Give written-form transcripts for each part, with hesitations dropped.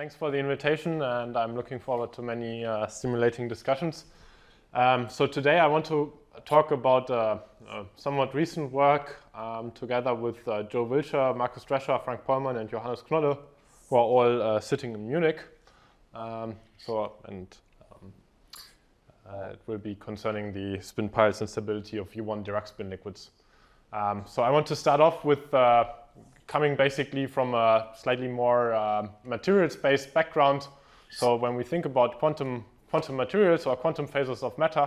Thanks for the invitation, and I'm looking forward to many stimulating discussions. So today I want to talk about somewhat recent work together with Joe Wilshire, Markus Drescher, Frank Pollmann, and Johannes Knodde, who are all sitting in Munich. It will be concerning the spin piles and stability of U1 Dirac spin liquids. So I want to start off with coming basically from a slightly more materials-based background. So when we think about quantum materials or quantum phases of matter,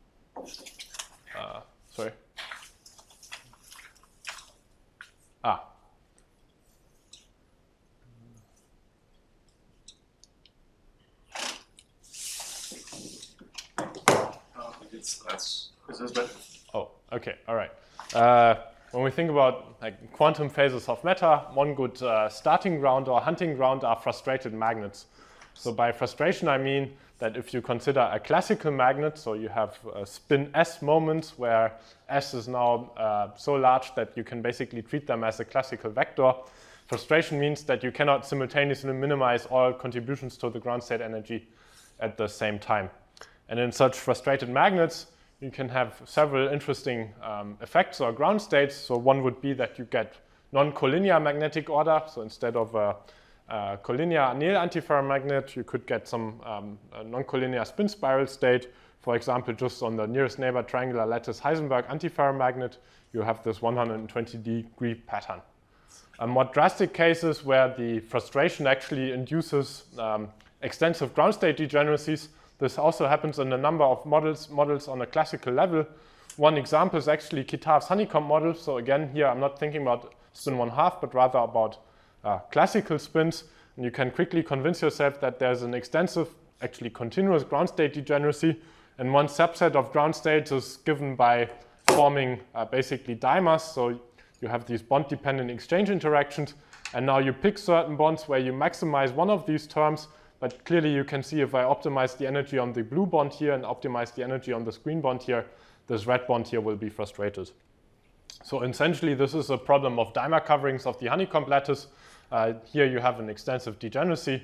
Is this better? Oh, okay, all right. When we think about quantum phases of matter, one good starting ground or hunting ground are frustrated magnets. So by frustration, I mean that if you consider a classical magnet, so you have spin S moments where S is now so large that you can basically treat them as a classical vector. Frustration means that you cannot simultaneously minimize all contributions to the ground state energy at the same time. And in such frustrated magnets, you can have several interesting effects or ground states. So one would be that you get non-collinear magnetic order. So instead of a collinear anneal antiferromagnet, you could get some non-collinear spin spiral state. For example, just on the nearest neighbor triangular lattice Heisenberg antiferromagnet, you have this 120-degree pattern. More drastic cases where the frustration actually induces extensive ground state degeneracies. This also happens in a number of models on a classical level. One example is actually Kitaev's honeycomb model. So again, here I'm not thinking about spin 1/2, but rather about classical spins. And you can quickly convince yourself that there's an extensive, actually continuous ground state degeneracy. And one subset of ground states is given by forming basically dimers. So you have these bond-dependent exchange interactions. And now you pick certain bonds where you maximize one of these terms. But clearly you can see if I optimize the energy on the blue bond here and optimize the energy on this green bond here, this red bond here will be frustrated. So essentially this is a problem of dimer coverings of the honeycomb lattice. Here you have an extensive degeneracy.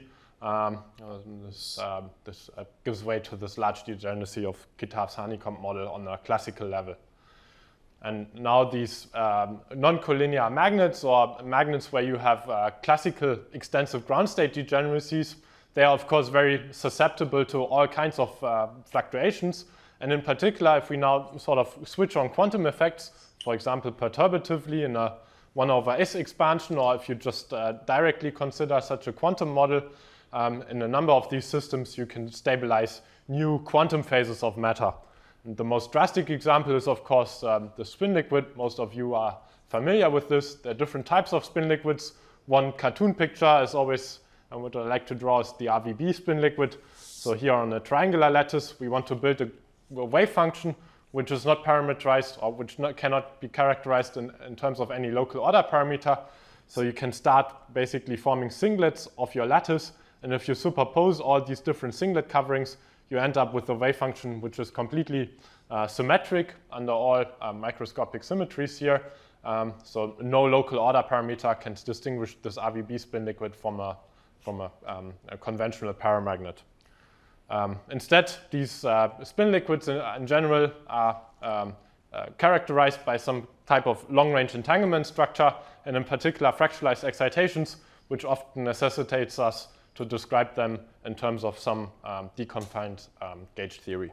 This gives way to this large degeneracy of Kitaev's honeycomb model on a classical level. And now these non-collinear magnets or magnets where you have classical extensive ground state degeneracies, they are, of course, very susceptible to all kinds of fluctuations. And in particular, if we now sort of switch on quantum effects, for example, perturbatively in a 1/s expansion, or if you just directly consider such a quantum model, in a number of these systems, you can stabilize new quantum phases of matter. And the most drastic example is, of course, the spin liquid. Most of you are familiar with this. There are different types of spin liquids. One cartoon picture is always and what I like to draw is the RVB spin liquid. So here on a triangular lattice, we want to build a wave function which is not parameterized or which cannot be characterized in terms of any local order parameter. So you can start basically forming singlets of your lattice. And if you superpose all these different singlet coverings, you end up with a wave function which is completely symmetric under all microscopic symmetries here. So no local order parameter can distinguish this RVB spin liquid from a conventional paramagnet. Instead, these spin liquids in general are characterized by some type of long-range entanglement structure, and in particular fractionalized excitations, which often necessitates us to describe them in terms of some deconfined gauge theory.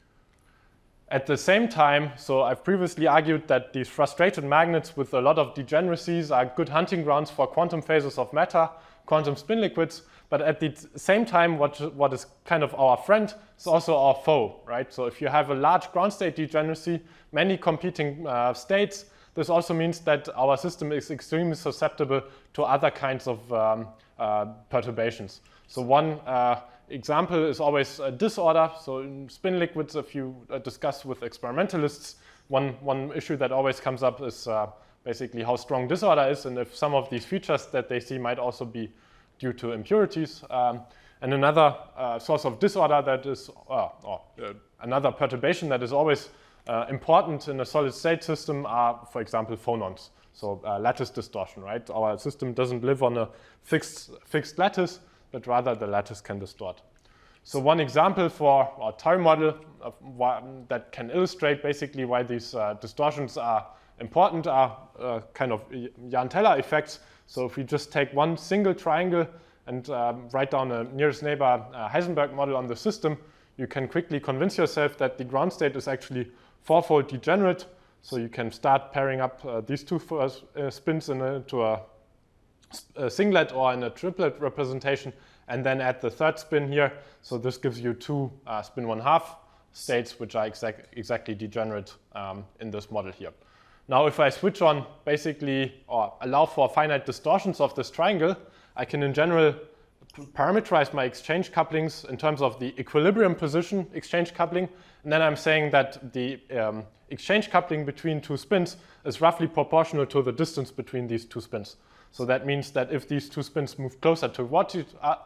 At the same time, so I've previously argued that these frustrated magnets with a lot of degeneracies are good hunting grounds for quantum phases of matter, quantum spin liquids, but at the same time, what is kind of our friend is also our foe, right? So if you have a large ground state degeneracy, many competing states, this also means that our system is extremely susceptible to other kinds of perturbations. So one example is always a disorder. So in spin liquids, if you discuss with experimentalists, one issue that always comes up is basically how strong disorder is, and if some of these features that they see might also be due to impurities. And another source of disorder that is, another perturbation that is always important in a solid state system are, for example, phonons. So lattice distortion, right? Our system doesn't live on a fixed lattice. but rather the lattice can distort. So one example for a toy model that can illustrate basically why these distortions are important are kind of Jahn-Teller effects. So if we just take one single triangle and write down a nearest neighbor Heisenberg model on the system, you can quickly convince yourself that the ground state is actually fourfold degenerate. So you can start pairing up these two spins into a singlet or in a triplet representation, and then add the third spin here. So this gives you two spin 1/2 states, which are exactly degenerate in this model here. Now, if I switch on basically or allow for finite distortions of this triangle, I can in general parameterize my exchange couplings in terms of the equilibrium position exchange coupling. And then I'm saying that the exchange coupling between two spins is roughly proportional to the distance between these two spins. So that means that if these two spins move closer towards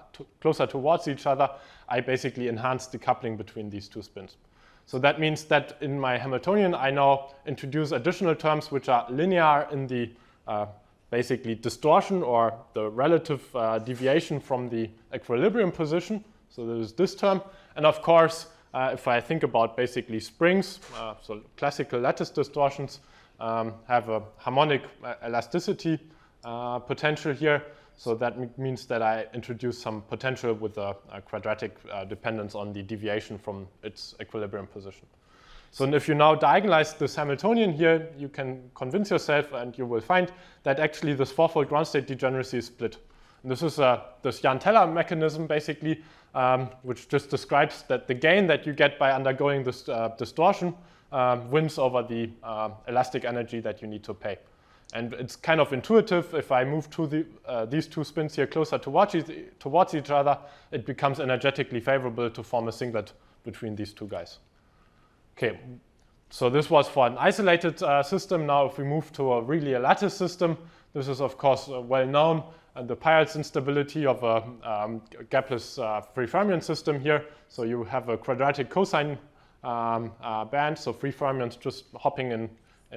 each other, I basically enhance the coupling between these two spins. So that means that in my Hamiltonian, I now introduce additional terms which are linear in the basically distortion or the relative deviation from the equilibrium position. So there's this term. And of course, if I think about basically springs, so classical lattice distortions have a harmonic elasticity potential here. So that means that I introduce some potential with a quadratic dependence on the deviation from its equilibrium position. So if you now diagonalize this Hamiltonian here, you can convince yourself and you will find that actually this fourfold ground state degeneracy is split. And this is this Jahn-Teller mechanism basically, which just describes that the gain that you get by undergoing this distortion wins over the elastic energy that you need to pay. And it's kind of intuitive. If I move these two spins here closer towards each other, it becomes energetically favorable to form a singlet between these two guys. Okay, so this was for an isolated system. Now if we move to a lattice system, this is of course well known, the Peierls instability of a gapless free fermion system here. So you have a quadratic cosine band, so free fermions just hopping in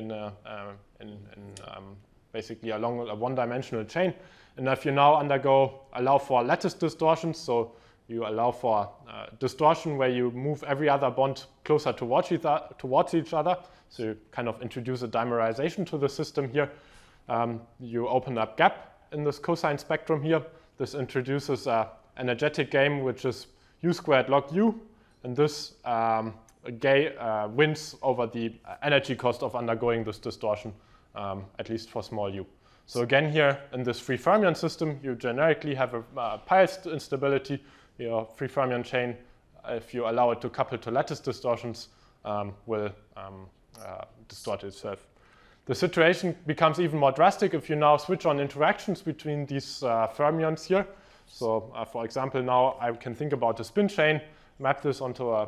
basically along a one-dimensional chain. And if you now allow for lattice distortions, so you allow for distortion where you move every other bond closer towards each other, so you kind of introduce a dimerization to the system here. You open up gap in this cosine spectrum here. This introduces an energetic game, which is u squared log u, and this wins over the energy cost of undergoing this distortion, at least for small u. So again here in this free fermion system, you generically have a Peierls instability. Your free fermion chain, if you allow it to couple to lattice distortions, will distort itself. The situation becomes even more drastic if you now switch on interactions between these fermions here. So for example, now I can think about a spin chain, map this onto a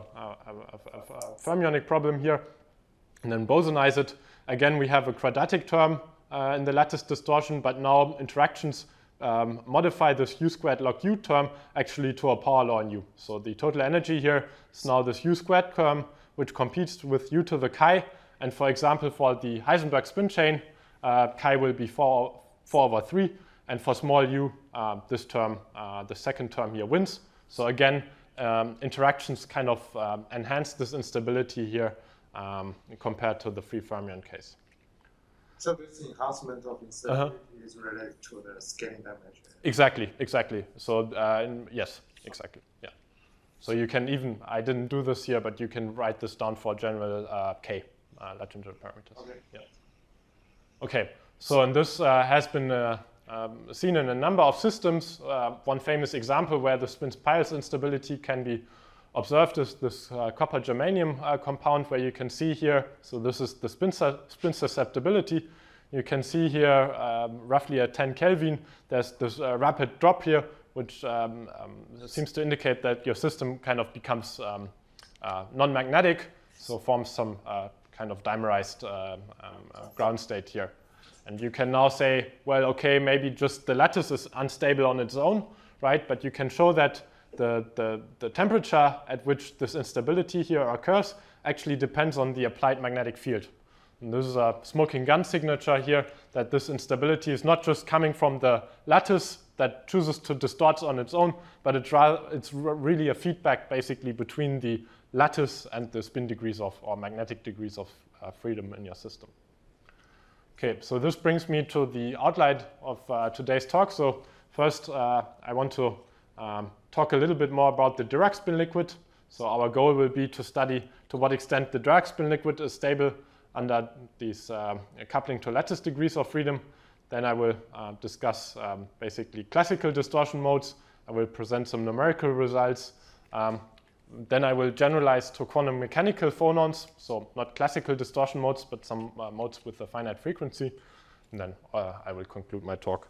fermionic problem here, and then bosonize it. Again, we have a quadratic term in the lattice distortion, but now interactions modify this u squared log u term actually to a power law in u. So the total energy here is now this u squared term, which competes with u to the chi. And for example, for the Heisenberg spin chain, chi will be 4/3. And for small u, this term, the second term here wins. So again, interactions kind of enhance this instability here compared to the free fermion case. So this enhancement of instability is related to the scaling dimension. Exactly. So yes, exactly. Yeah. So you can even, I didn't do this here, but you can write this down for general k Lagrangian parameters. Okay. Yeah. Okay. So and this has been seen in a number of systems. One famous example where the spin-Peierls instability can be observed is this copper germanium compound, where you can see here, so this is the spin susceptibility. You can see here roughly at 10 Kelvin, there's this rapid drop here, which seems to indicate that your system kind of becomes non-magnetic, so forms some kind of dimerized ground state here. And you can now say, well, okay, maybe just the lattice is unstable on its own, right? But you can show that the temperature at which this instability here occurs actually depends on the applied magnetic field. And this is a smoking gun signature here, that this instability is not just coming from the lattice that chooses to distort on its own, but it's really a feedback basically between the lattice and the spin degrees of, or magnetic degrees of freedom in your system. Okay, so this brings me to the outline of today's talk. So first, I want to talk a little bit more about the Dirac spin liquid. So our goal will be to study to what extent the Dirac spin liquid is stable under these coupling to lattice degrees of freedom. Then I will discuss basically classical distortion modes. I will present some numerical results. Then I will generalize to quantum mechanical phonons, so not classical distortion modes, but some modes with a finite frequency. And then I will conclude my talk.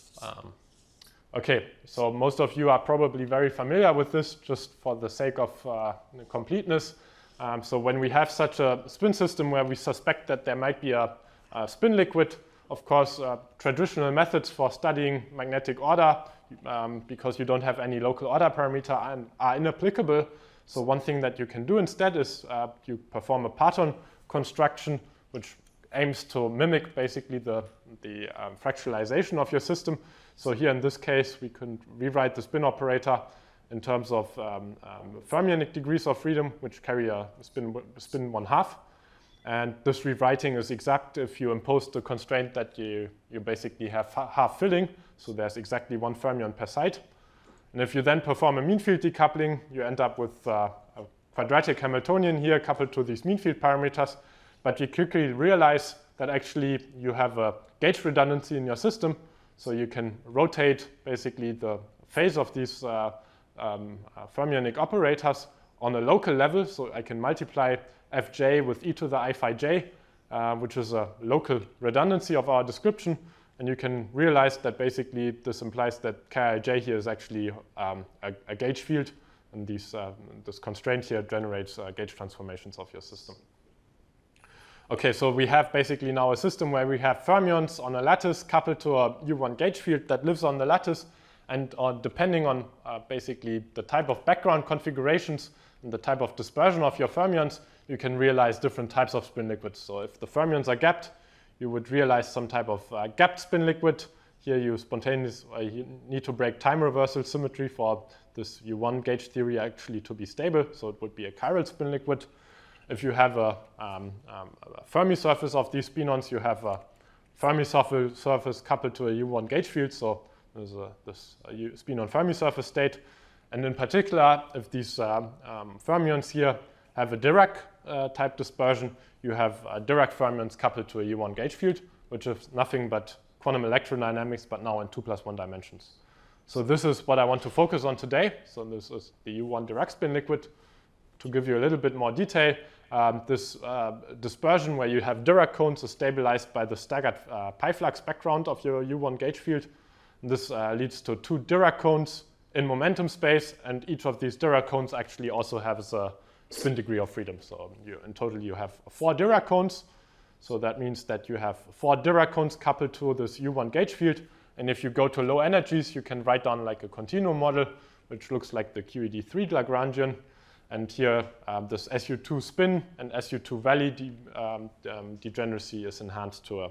Okay, so most of you are probably very familiar with this, just for the sake of completeness. So when we have such a spin system where we suspect that there might be a spin liquid, of course, traditional methods for studying magnetic order, because you don't have any local order parameter, are inapplicable. So one thing that you can do instead is you perform a parton construction, which aims to mimic basically the fractalization of your system. So here in this case, we can rewrite the spin operator in terms of fermionic degrees of freedom, which carry a spin 1/2. And this rewriting is exact if you impose the constraint that you basically have half filling. So there's exactly 1 fermion per site. And if you then perform a mean field decoupling, you end up with a quadratic Hamiltonian here coupled to these mean field parameters. But you quickly realize that actually you have a gauge redundancy in your system. So you can rotate basically the phase of these fermionic operators on a local level. So I can multiply Fj with e to the I phi j, which is a local redundancy of our description. And you can realize that basically this implies that Kij here is actually a gauge field. And this constraint here generates gauge transformations of your system. Okay, so we have basically now a system where we have fermions on a lattice coupled to a U1 gauge field that lives on the lattice. And depending on basically the type of background configurations and the type of dispersion of your fermions, you can realize different types of spin liquids. So if the fermions are gapped, you would realize some type of gapped spin liquid. Here you you need to break time reversal symmetry for this U1 gauge theory actually to be stable. So it would be a chiral spin liquid. If you have a Fermi surface of these spinons, you have a Fermi surface coupled to a U1 gauge field. So there's this spinon Fermi surface state. And in particular, if these fermions here have a Dirac type dispersion, you have Dirac fermions coupled to a U1 gauge field, which is nothing but quantum electrodynamics, but now in 2+1 dimensions. So this is what I want to focus on today. So this is the U1 Dirac spin liquid. To give you a little bit more detail, this dispersion where you have Dirac cones is stabilized by the staggered pi flux background of your U1 gauge field. And this leads to 2 Dirac cones in momentum space, and each of these Dirac cones actually also has a spin degree of freedom. So in total you have 4 Dirac cones. So that means that you have 4 Dirac cones coupled to this U1 gauge field. And if you go to low energies, you can write down like a continuum model, which looks like the QED3 Lagrangian. And here this SU2 spin and SU2 valley degeneracy is enhanced to a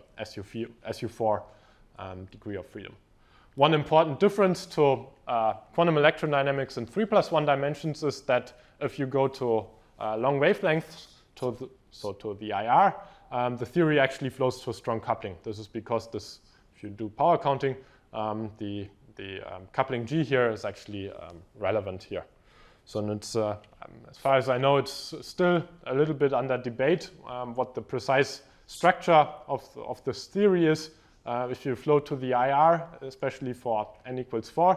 SU4 degree of freedom. One important difference to quantum electrodynamics in 3+1 dimensions is that if you go to long wavelengths, to the IR, the theory actually flows to strong coupling. This is because if you do power counting, the coupling G here is actually relevant here. So it's, as far as I know, it's still a little bit under debate what the precise structure of this theory is. If you flow to the IR, especially for n equals 4.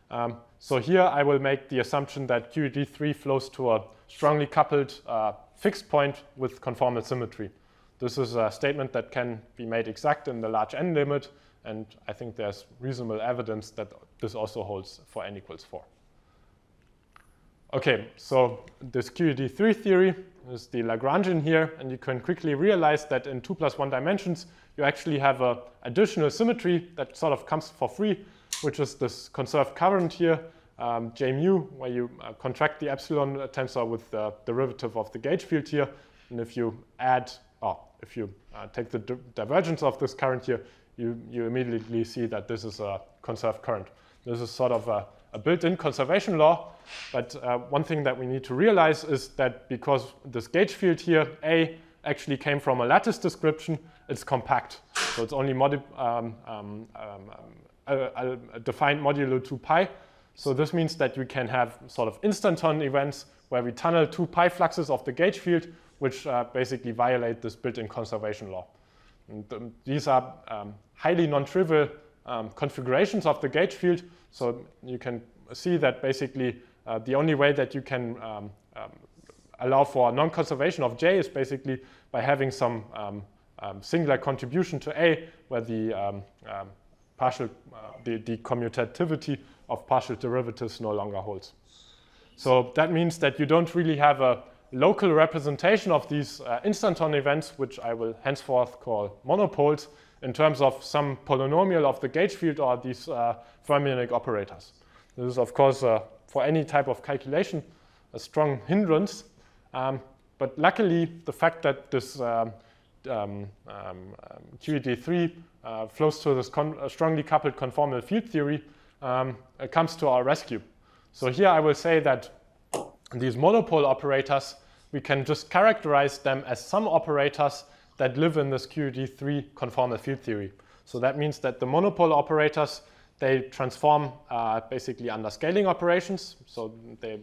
So here I will make the assumption that QED3 flows to a strongly coupled fixed point with conformal symmetry. This is a statement that can be made exact in the large n limit, and I think there's reasonable evidence that this also holds for n equals 4. Okay, so this QED3 theory is the Lagrangian here, and you can quickly realize that in 2+1 dimensions, you actually have an additional symmetry that sort of comes for free, which is this conserved current here, J mu, where you contract the epsilon tensor with the derivative of the gauge field here. And if you take the divergence of this current here, you immediately see that this is a conserved current. This is sort of a built-in conservation law, but one thing that we need to realize is that because this gauge field here, A, actually came from a lattice description, it's compact. So it's only a defined modulo 2 pi. So this means that we can have sort of instanton events where we tunnel 2 pi fluxes of the gauge field, which basically violate this built-in conservation law. And, these are highly non-trivial configurations of the gauge field. So you can see that basically the only way that you can allow for non-conservation of J is basically by having some singular contribution to A, where the the commutativity of partial derivatives no longer holds. So that means that you don't really have a local representation of these instanton events, which I will henceforth call monopoles, in terms of some polynomial of the gauge field or these fermionic operators. This is, of course, for any type of calculation, a strong hindrance. But luckily, the fact that this QED3 flows to this strongly coupled conformal field theory comes to our rescue. So here I will say that these monopole operators, we can just characterize them as some operators that live in this QED3 conformal field theory. So that means that the monopole operators, they transform basically under scaling operations. So they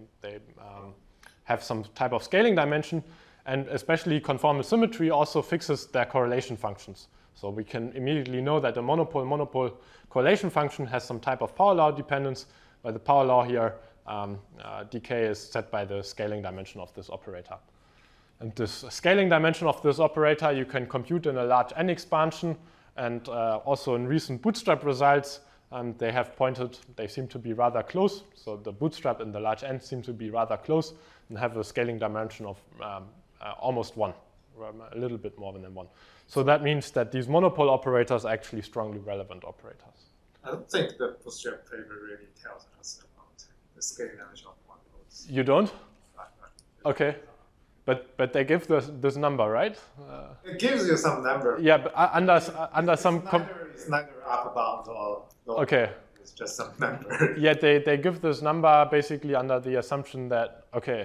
have some type of scaling dimension, and especially conformal symmetry also fixes their correlation functions. So we can immediately know that the monopole correlation function has some type of power law dependence, where the power law here, dk is set by the scaling dimension of this operator. And this scaling dimension of this operator you can compute in a large N expansion, and also in recent bootstrap results, they have pointed, they seem to be rather close. So the bootstrap and the large N seem to be rather close and have a scaling dimension of almost 1, a little bit more than 1. So that means that these monopole operators are actually strongly relevant operators. I don't think the bootstrap paper really tells us about the scaling dimension of monopoles. You don't? Right. Okay. But they give this number, right? It gives you some number. Yeah, but under some... It's neither upper bound or lower okay. bound. It's just some number. Yeah, they give this number basically under the assumption that, okay,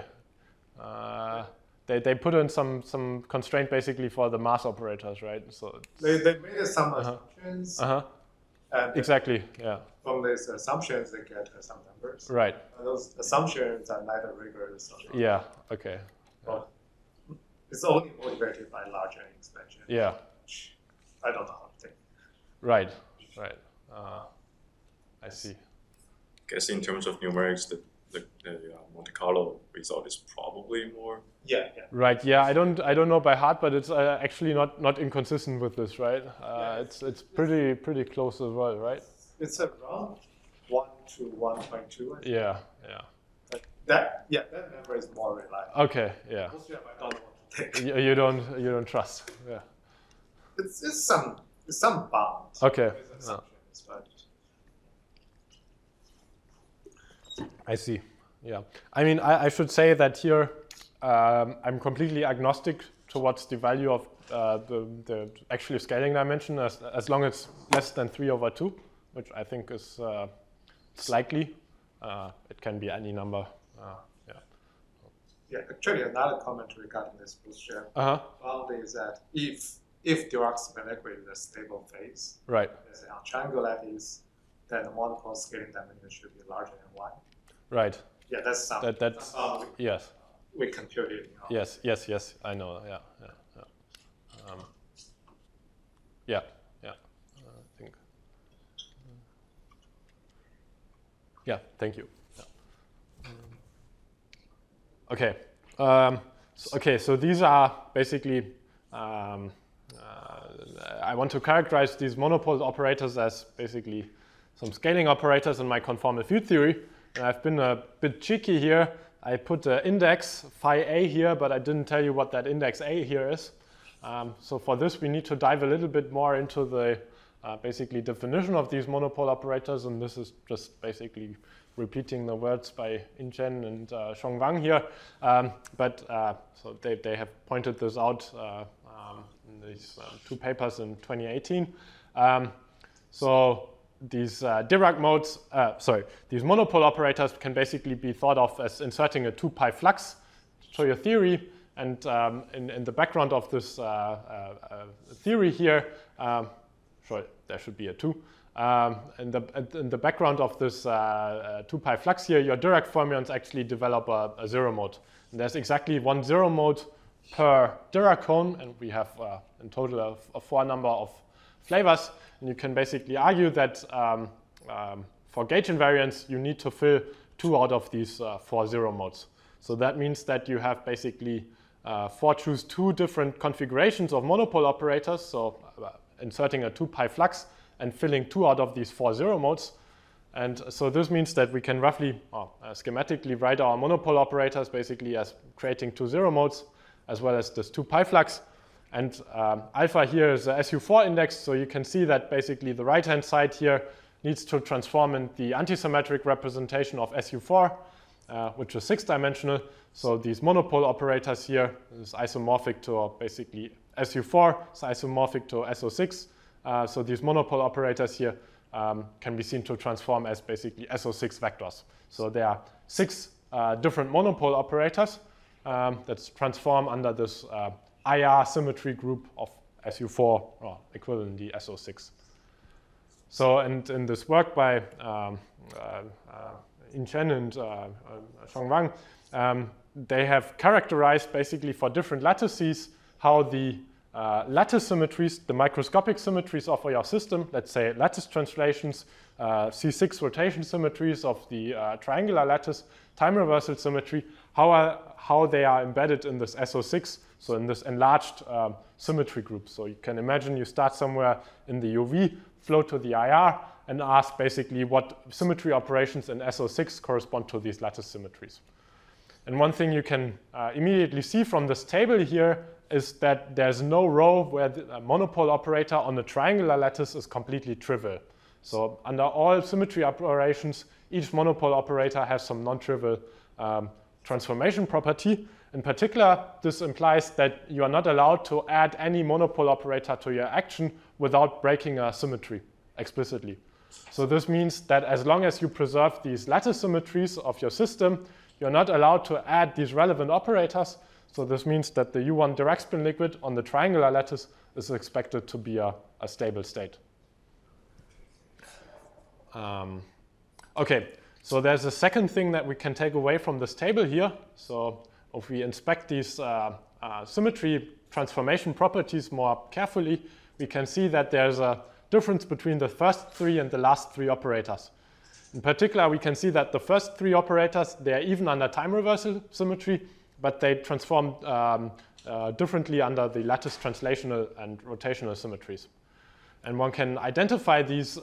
they put in some constraint basically for the mass operators, right? So they made some assumptions. And exactly, yeah. From these assumptions, they get some numbers. Right. And those assumptions are neither rigorous or not. Yeah, okay. Well, it's only motivated by large N expansion. Yeah. Which I don't know how to think. Right. I see. I guess in terms of numerics, the Monte Carlo result is probably more. Yeah. Right. Yeah. I don't know by heart, but it's actually not inconsistent with this, right? It's pretty close as well, right? It's around 1 to 1.2. Yeah. But that number is more reliable. Okay. Yeah. Bootstrap, I don't know what to think. You don't trust. Yeah. It's some bound. Okay. With assumptions, but I see. Yeah. I mean, I should say that here I'm completely agnostic towards the value of the actual scaling dimension as long as it's less than 3/2, which I think is likely. It can be any number. Yeah, actually another comment regarding this bootstrap found is that if Dirac liquid is a stable phase, right, let's say on triangle lattice, then the monopole scaling dimension should be larger than 1. right. Yeah, that's some. That's yes. We computed. Yes. I know. Yeah. I think. Yeah. Thank you. Yeah. Okay. Okay. So these are basically. I want to characterize these monopole operators as basically some scaling operators in my conformal field theory. And I've been a bit cheeky here. I put the index phi a here, but I didn't tell you what that index a here is. So for this, we need to dive a little bit more into the basically definition of these monopole operators. And this is just basically repeating the words by Yin-Chen and Shong Wang here. So they have pointed this out in these 2 papers in 2018. So these Dirac modes, these monopole operators can basically be thought of as inserting a 2-pi flux to show your theory. And in the background of this theory here, there should be a 2. In the background of this 2-pi flux here, your Dirac fermions actually develop a 0 mode. And there's exactly 1 0 mode per Dirac cone, and we have in total a 4 number of flavors. And you can basically argue that for gauge invariance, you need to fill 2 out of these 4 0 modes. So that means that you have basically choose 2 different configurations of monopole operators, so inserting a 2-pi flux and filling 2 out of these 4 0 modes. And so this means that we can roughly schematically write our monopole operators basically as creating 2 0 modes, as well as this 2-pi flux. And alpha here is the SU4 index, so you can see that basically the right-hand side here needs to transform in the antisymmetric representation of SU4, which is 6-dimensional. So these monopole operators here is isomorphic to basically SU4, is isomorphic to SO6. So these monopole operators here can be seen to transform as basically SO6 vectors. So there are 6 different monopole operators that transform under this IR symmetry group of SU4, or equivalently SO6. So, and in this work by Yin Chen and Xiong Wang, they have characterized basically for different lattices how the lattice symmetries, the microscopic symmetries of your system, let's say lattice translations, C6 rotation symmetries of the triangular lattice, time reversal symmetry, how they are embedded in this SO6, so in this enlarged symmetry group. So you can imagine you start somewhere in the UV, flow to the IR, and ask basically what symmetry operations in SO6 correspond to these lattice symmetries. And one thing you can immediately see from this table here is that there's no row where the monopole operator on the triangular lattice is completely trivial. So under all symmetry operations, each monopole operator has some non-trivial transformation property. In particular, this implies that you are not allowed to add any monopole operator to your action without breaking a symmetry explicitly. So this means that as long as you preserve these lattice symmetries of your system, you're not allowed to add these relevant operators. So this means that the U1 Dirac spin liquid on the triangular lattice is expected to be a stable state. Okay, so there's a second thing that we can take away from this table here. So if we inspect these symmetry transformation properties more carefully, we can see that there's a difference between the first 3 and the last 3 operators. In particular, we can see that the first 3 operators, they are even under time reversal symmetry, but they transform differently under the lattice translational and rotational symmetries. And one can identify these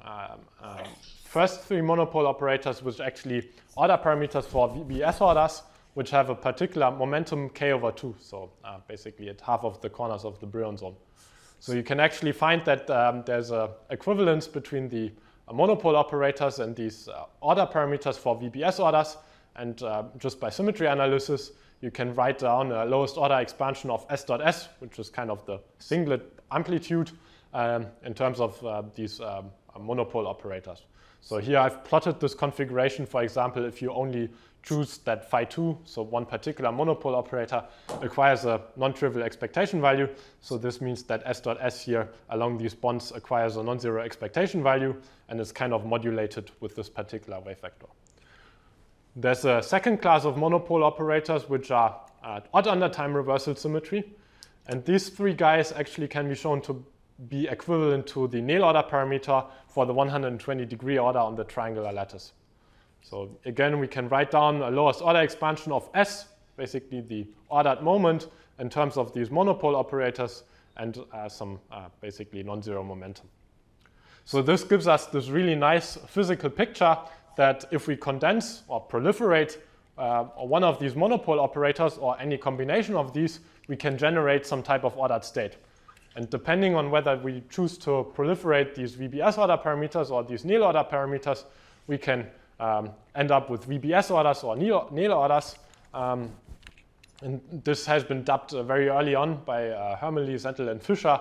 first 3 monopole operators with actually order parameters for VBS orders, which have a particular momentum k/2, so basically at half of the corners of the Brillouin zone. So you can actually find that there's an equivalence between the monopole operators and these order parameters for VBS orders, and just by symmetry analysis, you can write down a lowest order expansion of S.S, which is kind of the singlet amplitude in terms of these monopole operators. So here I've plotted this configuration, for example, if you only choose that phi2, so one particular monopole operator acquires a non-trivial expectation value. So this means that S.S here along these bonds acquires a non-zero expectation value and is kind of modulated with this particular wave vector. There's a second class of monopole operators which are odd under time reversal symmetry. And these 3 guys actually can be shown to be equivalent to the Néel order parameter for the 120-degree order on the triangular lattice. So again, we can write down a lowest order expansion of S, basically the ordered moment in terms of these monopole operators and some basically non-zero momentum. So this gives us this really nice physical picture that if we condense or proliferate one of these monopole operators or any combination of these, we can generate some type of ordered state. And depending on whether we choose to proliferate these VBS order parameters or these Néel order parameters, we can end up with VBS orders or Néel orders. And this has been dubbed very early on by Hermeli, Zentel, and Fischer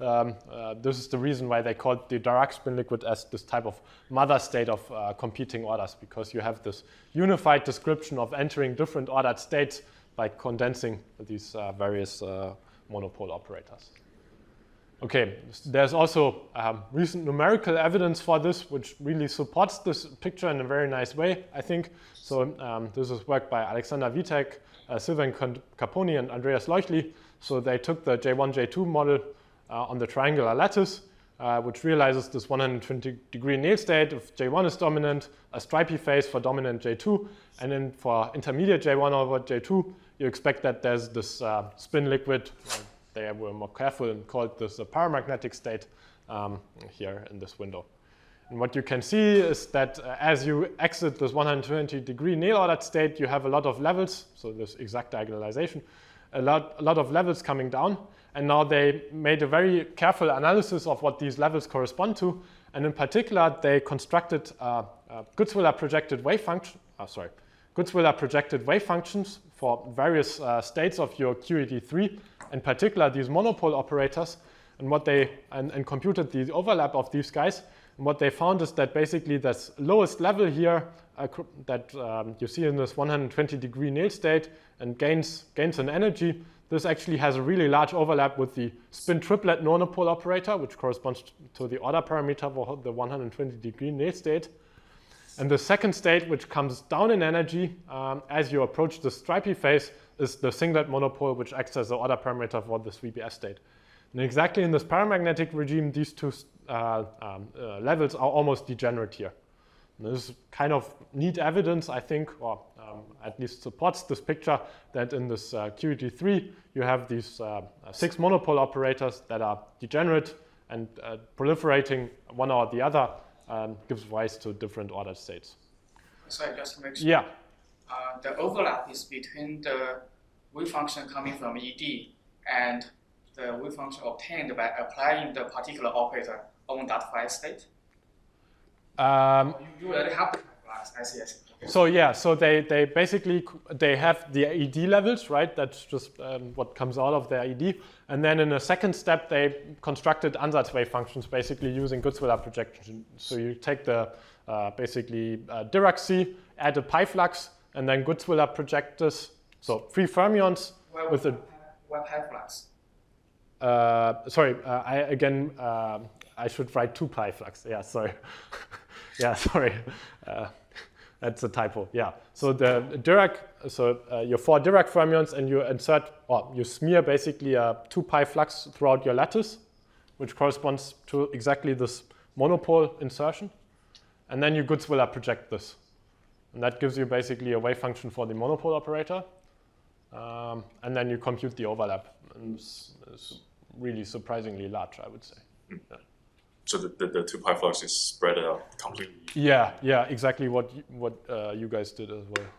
This is the reason why they called the Dirac spin liquid as this type of mother state of competing orders, because you have this unified description of entering different ordered states by condensing these various monopole operators. Okay, there's also recent numerical evidence for this, which really supports this picture in a very nice way, I think. So this is work by Alexander Witek, Sylvain Caponi, and Andreas Leuchli. So they took the J1, J2 model on the triangular lattice, which realizes this 120-degree Néel state. If J1 is dominant, a stripy phase for dominant J2, and then for intermediate J1 over J2, you expect that there's this spin liquid. They were more careful and called this a paramagnetic state here in this window. And what you can see is that as you exit this 120-degree Néel ordered state, you have a lot of levels, so this exact diagonalization, a lot of levels coming down. And now they made a very careful analysis of what these levels correspond to. And in particular, they constructed Gutzwiller projected wave function, Gutzwiller projected wave functions for various states of your QED3, in particular these monopole operators, and what they and computed the overlap of these guys. And what they found is that basically this lowest level here that you see in this 120-degree Néel state and gains in energy, this actually has a really large overlap with the spin triplet monopole operator, which corresponds to the order parameter for the 120-degree Néel state. And the second state, which comes down in energy as you approach the stripy phase, is the singlet monopole, which acts as the order parameter for this VBS state. And exactly in this paramagnetic regime, these two levels are almost degenerate here. And this is kind of neat evidence, I think, or at least supports this picture, that in this QED3, you have these 6 monopole operators that are degenerate, and proliferating one or the other gives rise to different ordered states. Sorry, just to make sure. Yeah. The overlap is between the wave function coming from ED and the wave function obtained by applying the particular operator on that phi state. You already have the class. I see. Okay. So yeah, so they basically have the ED levels, right? That's just what comes out of their ED. And then in a second step, they constructed ansatz wave functions, basically using Gutzwiller projection. So you take the basically Dirac C, add a pi flux, and then Gutzwiller project this. So 3 fermions with a. What pi flux? Sorry, I should write 2 pi flux. Yeah, sorry. Yeah, sorry. That's a typo. Yeah. So the Dirac, your 4 Dirac fermions, and you insert, or you smear basically a 2 pi flux throughout your lattice, which corresponds to exactly this monopole insertion. And then you Gutzwiller project this. And that gives you basically a wave function for the monopole operator. And then you compute the overlap. And it's really surprisingly large, I would say. Yeah. So the 2 pi flux is spread out completely. Yeah, exactly what you guys did as well.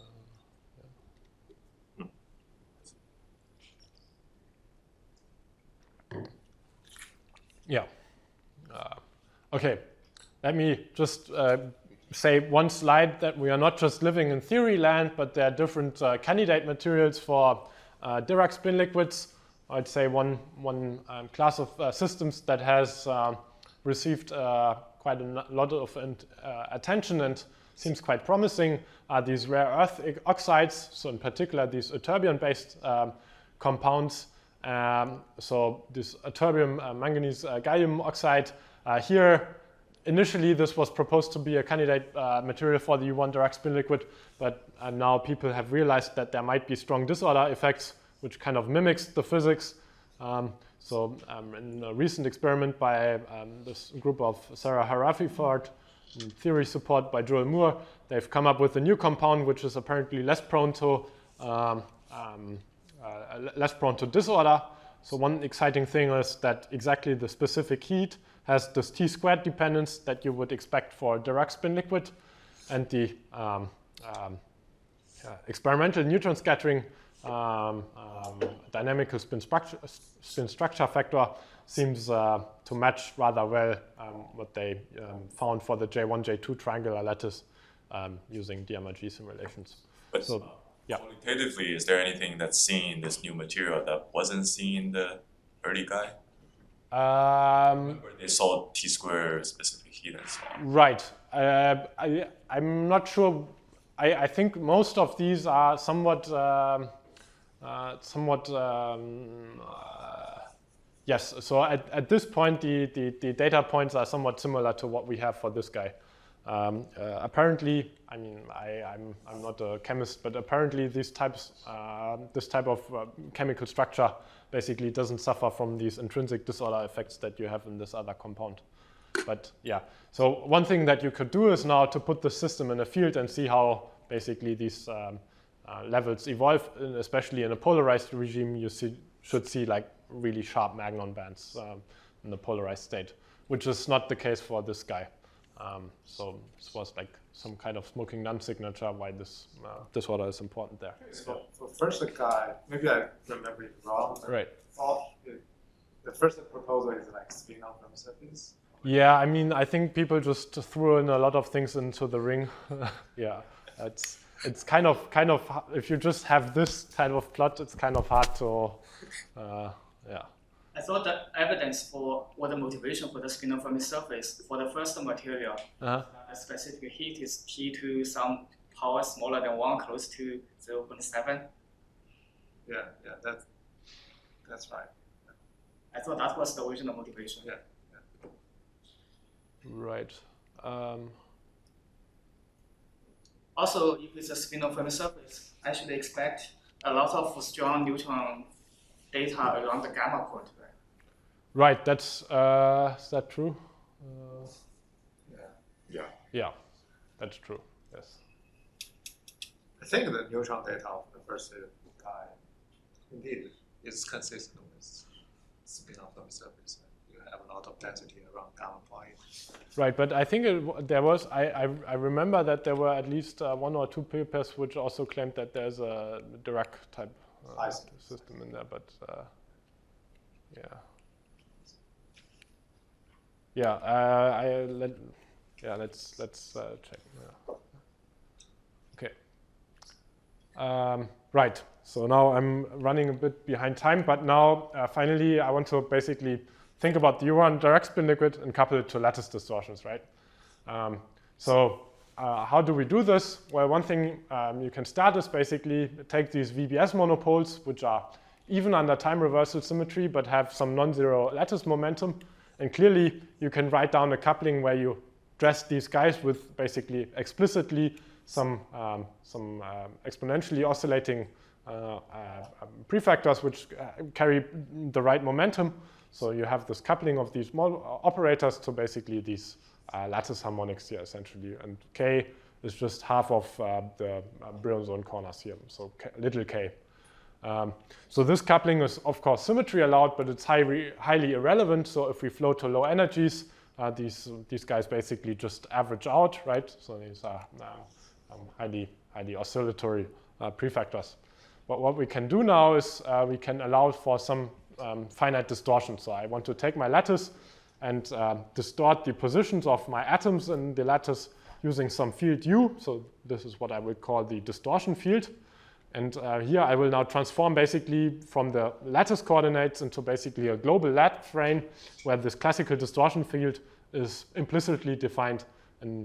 Yeah. Okay, let me just say one slide that we are not just living in theory land, but there are different candidate materials for Dirac spin liquids. I'd say one class of systems that has received quite a lot of attention and seems quite promising are these rare earth oxides, so in particular these ytterbium-based compounds. So this ytterbium manganese gallium oxide here, initially this was proposed to be a candidate material for the U1 Dirac spin liquid, but now people have realized that there might be strong disorder effects, which kind of mimics the physics. In a recent experiment by this group of Sarah Harafi-Ford, theory support by Joel Moore, they've come up with a new compound which is apparently less prone to disorder. So one exciting thing is that exactly the specific heat has this T² dependence that you would expect for a Dirac spin liquid, and the experimental neutron scattering dynamical spin structure factor seems to match rather well what they found for the J1, J2 triangular lattice using DMRG simulations. But qualitatively, is there anything that's seen in this new material that wasn't seen in the early guy? Remember they saw T-square specific heat and so on. Right. I'm not sure. I think most of these are somewhat, yes. So at this point, the data points are somewhat similar to what we have for this guy. Apparently, I mean, I'm not a chemist, but apparently this type of chemical structure basically doesn't suffer from these intrinsic disorder effects that you have in this other compound. But yeah, so one thing that you could do is now to put the system in a field and see how basically these levels evolve, especially in a polarized regime. You should see like really sharp magnon bands in the polarized state, which is not the case for this guy. So this was like some kind of smoking gun signature why this disorder is important there. So for first guy, maybe I remember it wrong. Right. The first proposal is like spin-off from surface. Yeah, I mean, I think people just threw in a lot of things into the ring. Yeah, it's kind of if you just have this type of plot, it's kind of hard to, yeah. I thought the evidence for what the motivation for the spin-off from the surface for the first material, the specific heat is T to some power smaller than 1, close to 0.7. Yeah, that's right. I thought that was the original motivation. Yeah. Right. Also, if it's a spin-off from the surface, I should expect a lot of strong neutron data around the gamma port, right? Right. That's is that true? Yeah, that's true. Yes. I think the neutron data of the first guy indeed is consistent with spin-off from the surface. You have a lot of density around gamma point. Right, but I think there was. I remember that there were at least 1 or 2 papers which also claimed that there's a Dirac type system in there, but let's check. Yeah. Okay. Right. So now I'm running a bit behind time, but now finally I want to basically think about the Uran Dirac spin liquid and couple it to lattice distortions, right? How do we do this? Well, one thing you can start is basically take these VBS monopoles, which are even under time reversal symmetry, but have some non-zero lattice momentum. And clearly, you can write down a coupling where you dress these guys with basically explicitly some exponentially oscillating prefactors which carry the right momentum. So you have this coupling of these operators to basically these lattice harmonics here, essentially. And K is just half of the Brillouin corners here, so little k. So this coupling is, of course, symmetry allowed, but it's highly irrelevant. So if we flow to low energies, these guys basically just average out, right? So these are highly oscillatory prefactors. But what we can do now is we can allow for some finite distortion. So I want to take my lattice and distort the positions of my atoms in the lattice using some field U. So this is what I would call the distortion field. And here I will now transform basically from the lattice coordinates into basically a global lat frame where this classical distortion field is implicitly defined in,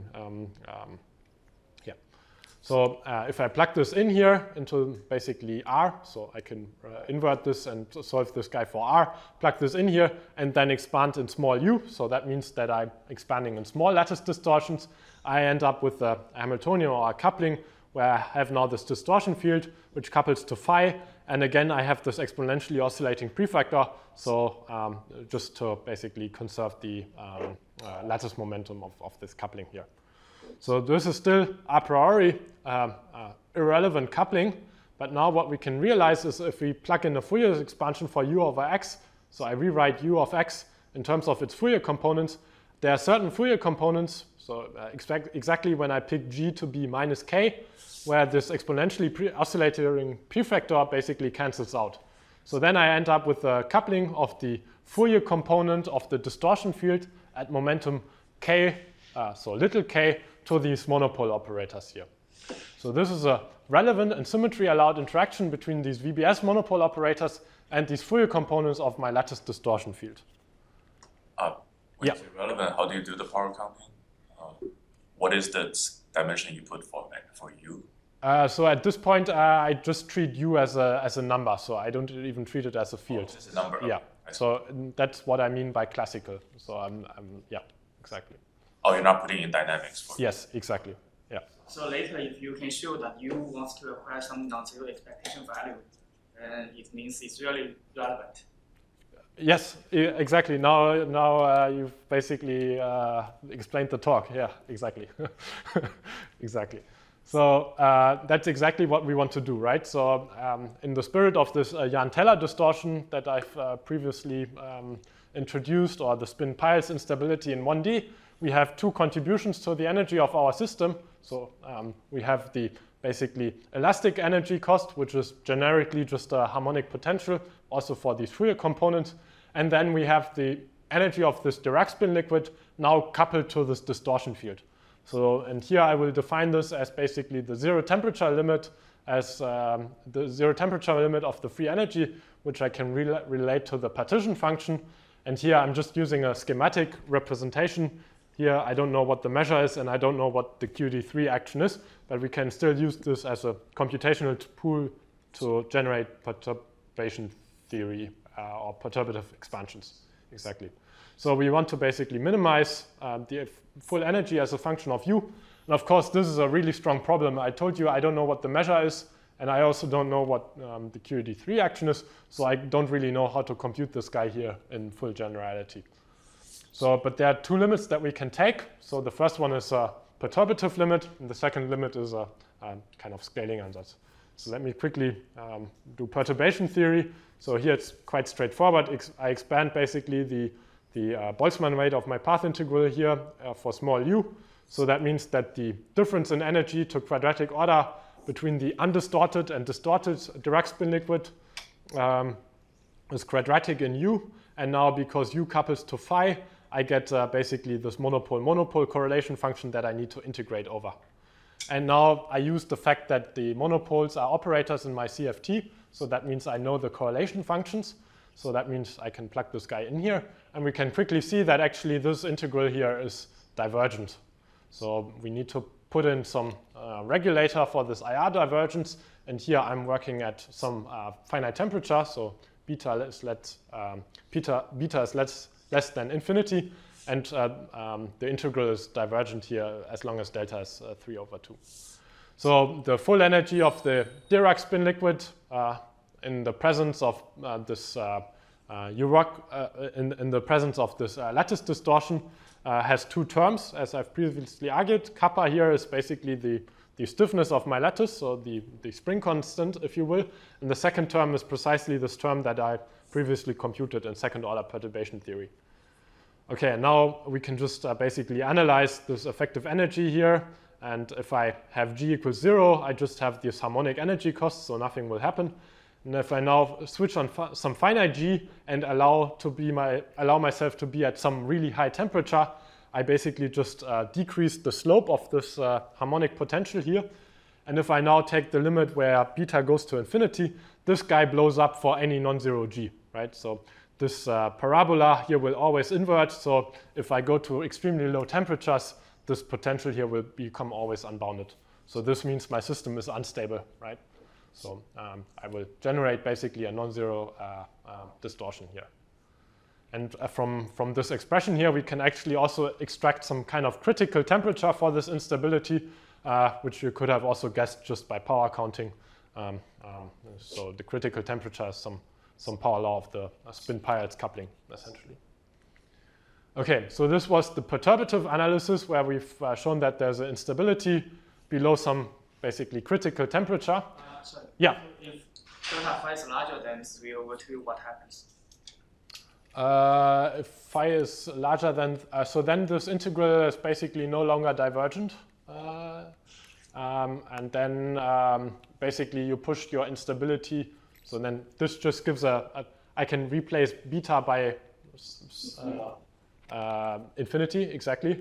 So if I plug this in here into basically R, so I can invert this and solve this guy for R, plug this in here, and then expand in small u. So that means that I'm expanding in small lattice distortions. I end up with a Hamiltonian or a coupling where I have now this distortion field, which couples to phi. And again, I have this exponentially oscillating prefactor. So just to basically conserve the lattice momentum of this coupling here. So this is still a priori irrelevant coupling, but now what we can realize is if we plug in a Fourier expansion for u over x, so I rewrite u of x in terms of its Fourier components, there are certain Fourier components, so exactly when I pick g to be minus k, where this exponentially oscillating prefactor basically cancels out. So then I end up with a coupling of the Fourier component of the distortion field at momentum k, so little k, to these monopole operators here. So this is a relevant and symmetry allowed interaction between these VBS monopole operators and these Fourier components of my lattice distortion field. When you say relevant, how do you do the power counting? What is the dimension you put for U? So at this point, I just treat U as a number, so I don't even treat it as a field. It's a number. Yeah. So that's what I mean by classical. So yeah, exactly. Oh, you're not putting in dynamics for Yes, exactly. Yeah. So later, if you can show that U wants to acquire some non-zero expectation value, then it means it's really relevant. Yes, exactly. Now you've basically explained the talk. Yeah, exactly. Exactly. So that's exactly what we want to do, right? So in the spirit of this Jahn-Teller distortion that I've previously introduced, or the spin-piles instability in 1D, we have two contributions to the energy of our system. So we have the basically elastic energy cost, which is generically just a harmonic potential, also for these Fourier components. And then we have the energy of this Dirac spin liquid now coupled to this distortion field. So, and here I will define this as basically the zero temperature limit as the zero temperature limit of the free energy, which I can relate to the partition function. And here I'm just using a schematic representation. Here I don't know what the measure is and I don't know what the QED3 action is, but we can still use this as a computational tool to generate perturbation theory or perturbative expansions, exactly. So we want to basically minimize the full energy as a function of U. And of course, this is a really strong problem. I told you I don't know what the measure is, and I also don't know what the QED3 action is, so I don't really know how to compute this guy here in full generality. So, but there are two limits that we can take. So the first one is a perturbative limit, and the second limit is a kind of scaling ansatz. So let me quickly do perturbation theory. So here it's quite straightforward. I expand basically the Boltzmann weight of my path integral here for small u. So that means that the difference in energy to quadratic order between the undistorted and distorted Dirac spin liquid is quadratic in u. And now because u couples to phi, I get basically this monopole correlation function that I need to integrate over. And now I use the fact that the monopoles are operators in my CFT. So that means I know the correlation functions. So that means I can plug this guy in here. And we can quickly see that actually this integral here is divergent. So we need to put in some regulator for this IR divergence. And here I'm working at some finite temperature. So beta is less than infinity. And the integral is divergent here as long as delta is 3/2. So the full energy of the Dirac spin liquid in the presence of this in the presence of this lattice distortion has two terms, as I've previously argued. Kappa here is basically the stiffness of my lattice, so the spring constant, if you will. And the second term is precisely this term that I previously computed in second order perturbation theory. Okay, now we can just basically analyze this effective energy here. And if I have G equals 0, I just have this harmonic energy cost, so nothing will happen. And if I now switch on some finite G and allow myself to be at some really high temperature, I basically just decrease the slope of this harmonic potential here. And if I now take the limit where beta goes to infinity, this guy blows up for any non-zero G, right? So this parabola here will always invert. So if I go to extremely low temperatures, this potential here will become always unbounded. So this means my system is unstable, right? So I will generate basically a non-zero distortion here. And from this expression here, we can actually also extract some kind of critical temperature for this instability, which you could have also guessed just by power counting. So the critical temperature is some power law of the spin-piles coupling, essentially. Okay, so this was the perturbative analysis where we've shown that there's an instability below some basically critical temperature. Sorry. Yeah. If delta phi is larger than 3/2, what happens? If phi is larger than, so then this integral is basically no longer divergent. And then basically you push your instability. So then this just gives I can replace beta by infinity, exactly.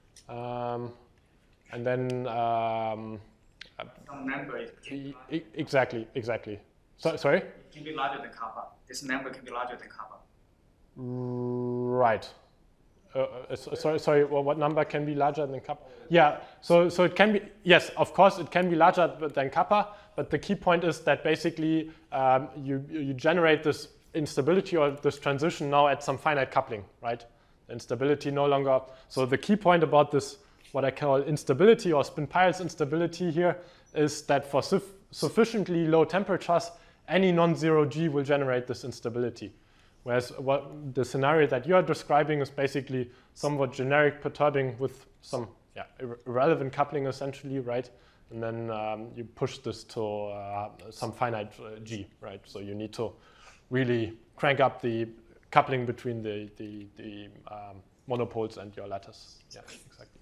And then Some number it can be exactly. So, sorry? It can be larger than kappa. This number can be larger than kappa. Right. sorry, well, what number can be larger than kappa? Yeah, so it can be, yes, of course, it can be larger than kappa, but the key point is that basically you generate this instability or this transition now at some finite coupling, right? Instability no longer, so the key point about this, what I call instability or spin-Peierls instability here, is that for sufficiently low temperatures, any non-zero G will generate this instability. Whereas what the scenario that you are describing is basically somewhat generic perturbing with some irrelevant coupling essentially, right? And then you push this to some finite G, right? So you need to really crank up the coupling between the monopoles and your lattice. Yeah, exactly.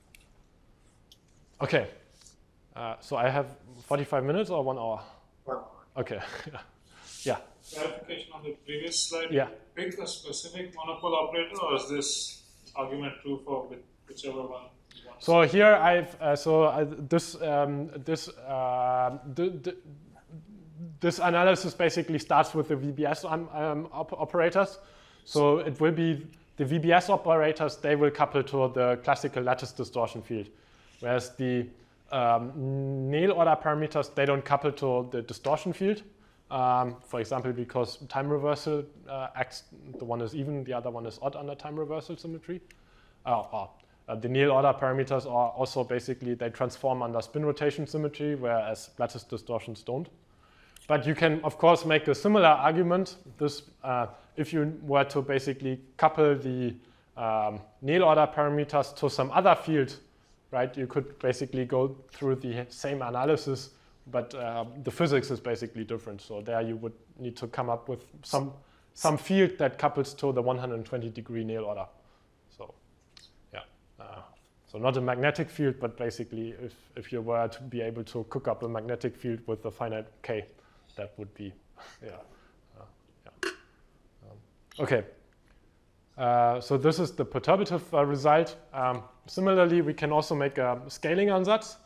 Okay, so I have 45 minutes or 1 hour? 1 hour. Okay, yeah. Clarification on the previous slide. Yeah. Pick a specific monopole operator, or is this argument true for whichever one you want? So here I've this analysis basically starts with the VBS operators. So it will be the VBS operators. They will couple to the classical lattice distortion field, whereas the Néel order parameters, they don't couple to the distortion field. For example, because time reversal acts, the one is even, the other one is odd under time reversal symmetry. The Néel order parameters are also basically, they transform under spin rotation symmetry, whereas lattice distortions don't. But you can, of course, make a similar argument. This, if you were to basically couple the Néel order parameters to some other field, right, you could basically go through the same analysis, but the physics is basically different. So there you would need to come up with some field that couples to the 120-degree Néel order. So yeah, so not a magnetic field, but basically if you were to be able to cook up a magnetic field with a finite K, that would be, okay. So this is the perturbative result. Similarly, we can also make a scaling ansatz.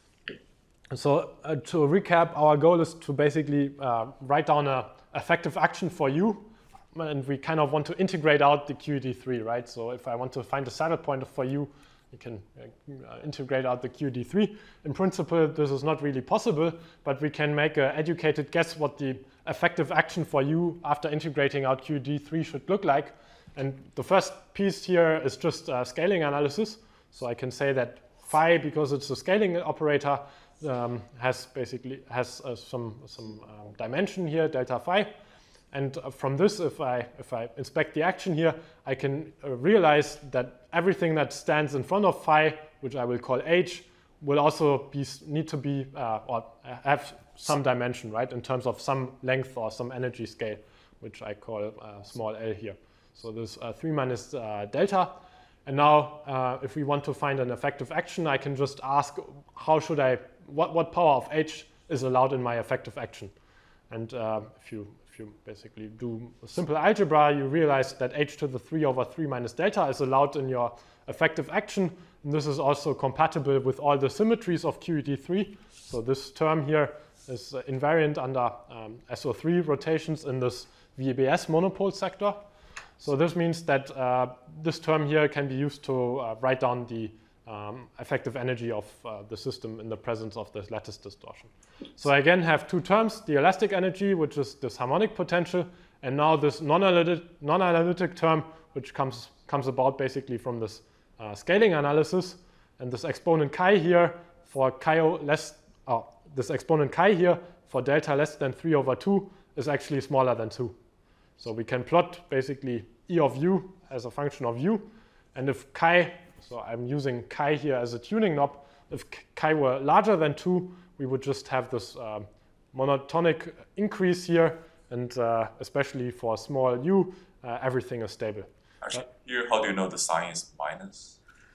So to recap, our goal is to basically write down an effective action for U, and we kind of want to integrate out the QED3, right? So if I want to find a saddle point for U, you can integrate out the QED3. In principle, this is not really possible, but we can make an educated guess what the effective action for U after integrating out QED3 should look like. And the first piece here is just scaling analysis. So I can say that phi, because it's a scaling operator, has some dimension here, delta phi. And from this, if I inspect the action here, I can realize that everything that stands in front of phi, which I will call h, will also need to be or have some dimension, right, in terms of some length or some energy scale, which I call small l here. So this 3 minus delta. And now, if we want to find an effective action, I can just ask, what power of h is allowed in my effective action? And if you basically do simple algebra, you realize that h to the 3 over 3 minus delta is allowed in your effective action. And this is also compatible with all the symmetries of QED3. So this term here is invariant under SO3 rotations in this VBS monopole sector. So this means that this term here can be used to write down the effective energy of the system in the presence of this lattice distortion. So I again have two terms, the elastic energy, which is this harmonic potential, and now this non-analytic term, which comes about basically from this scaling analysis. And this exponent chi here for this exponent chi here for delta less than 3 over 2 is actually smaller than 2. So we can plot basically E of U as a function of U. And if chi, so I'm using chi here as a tuning knob, if chi were larger than 2, we would just have this monotonic increase here. And especially for small u, everything is stable. Actually, here, how do you know the sign is minus?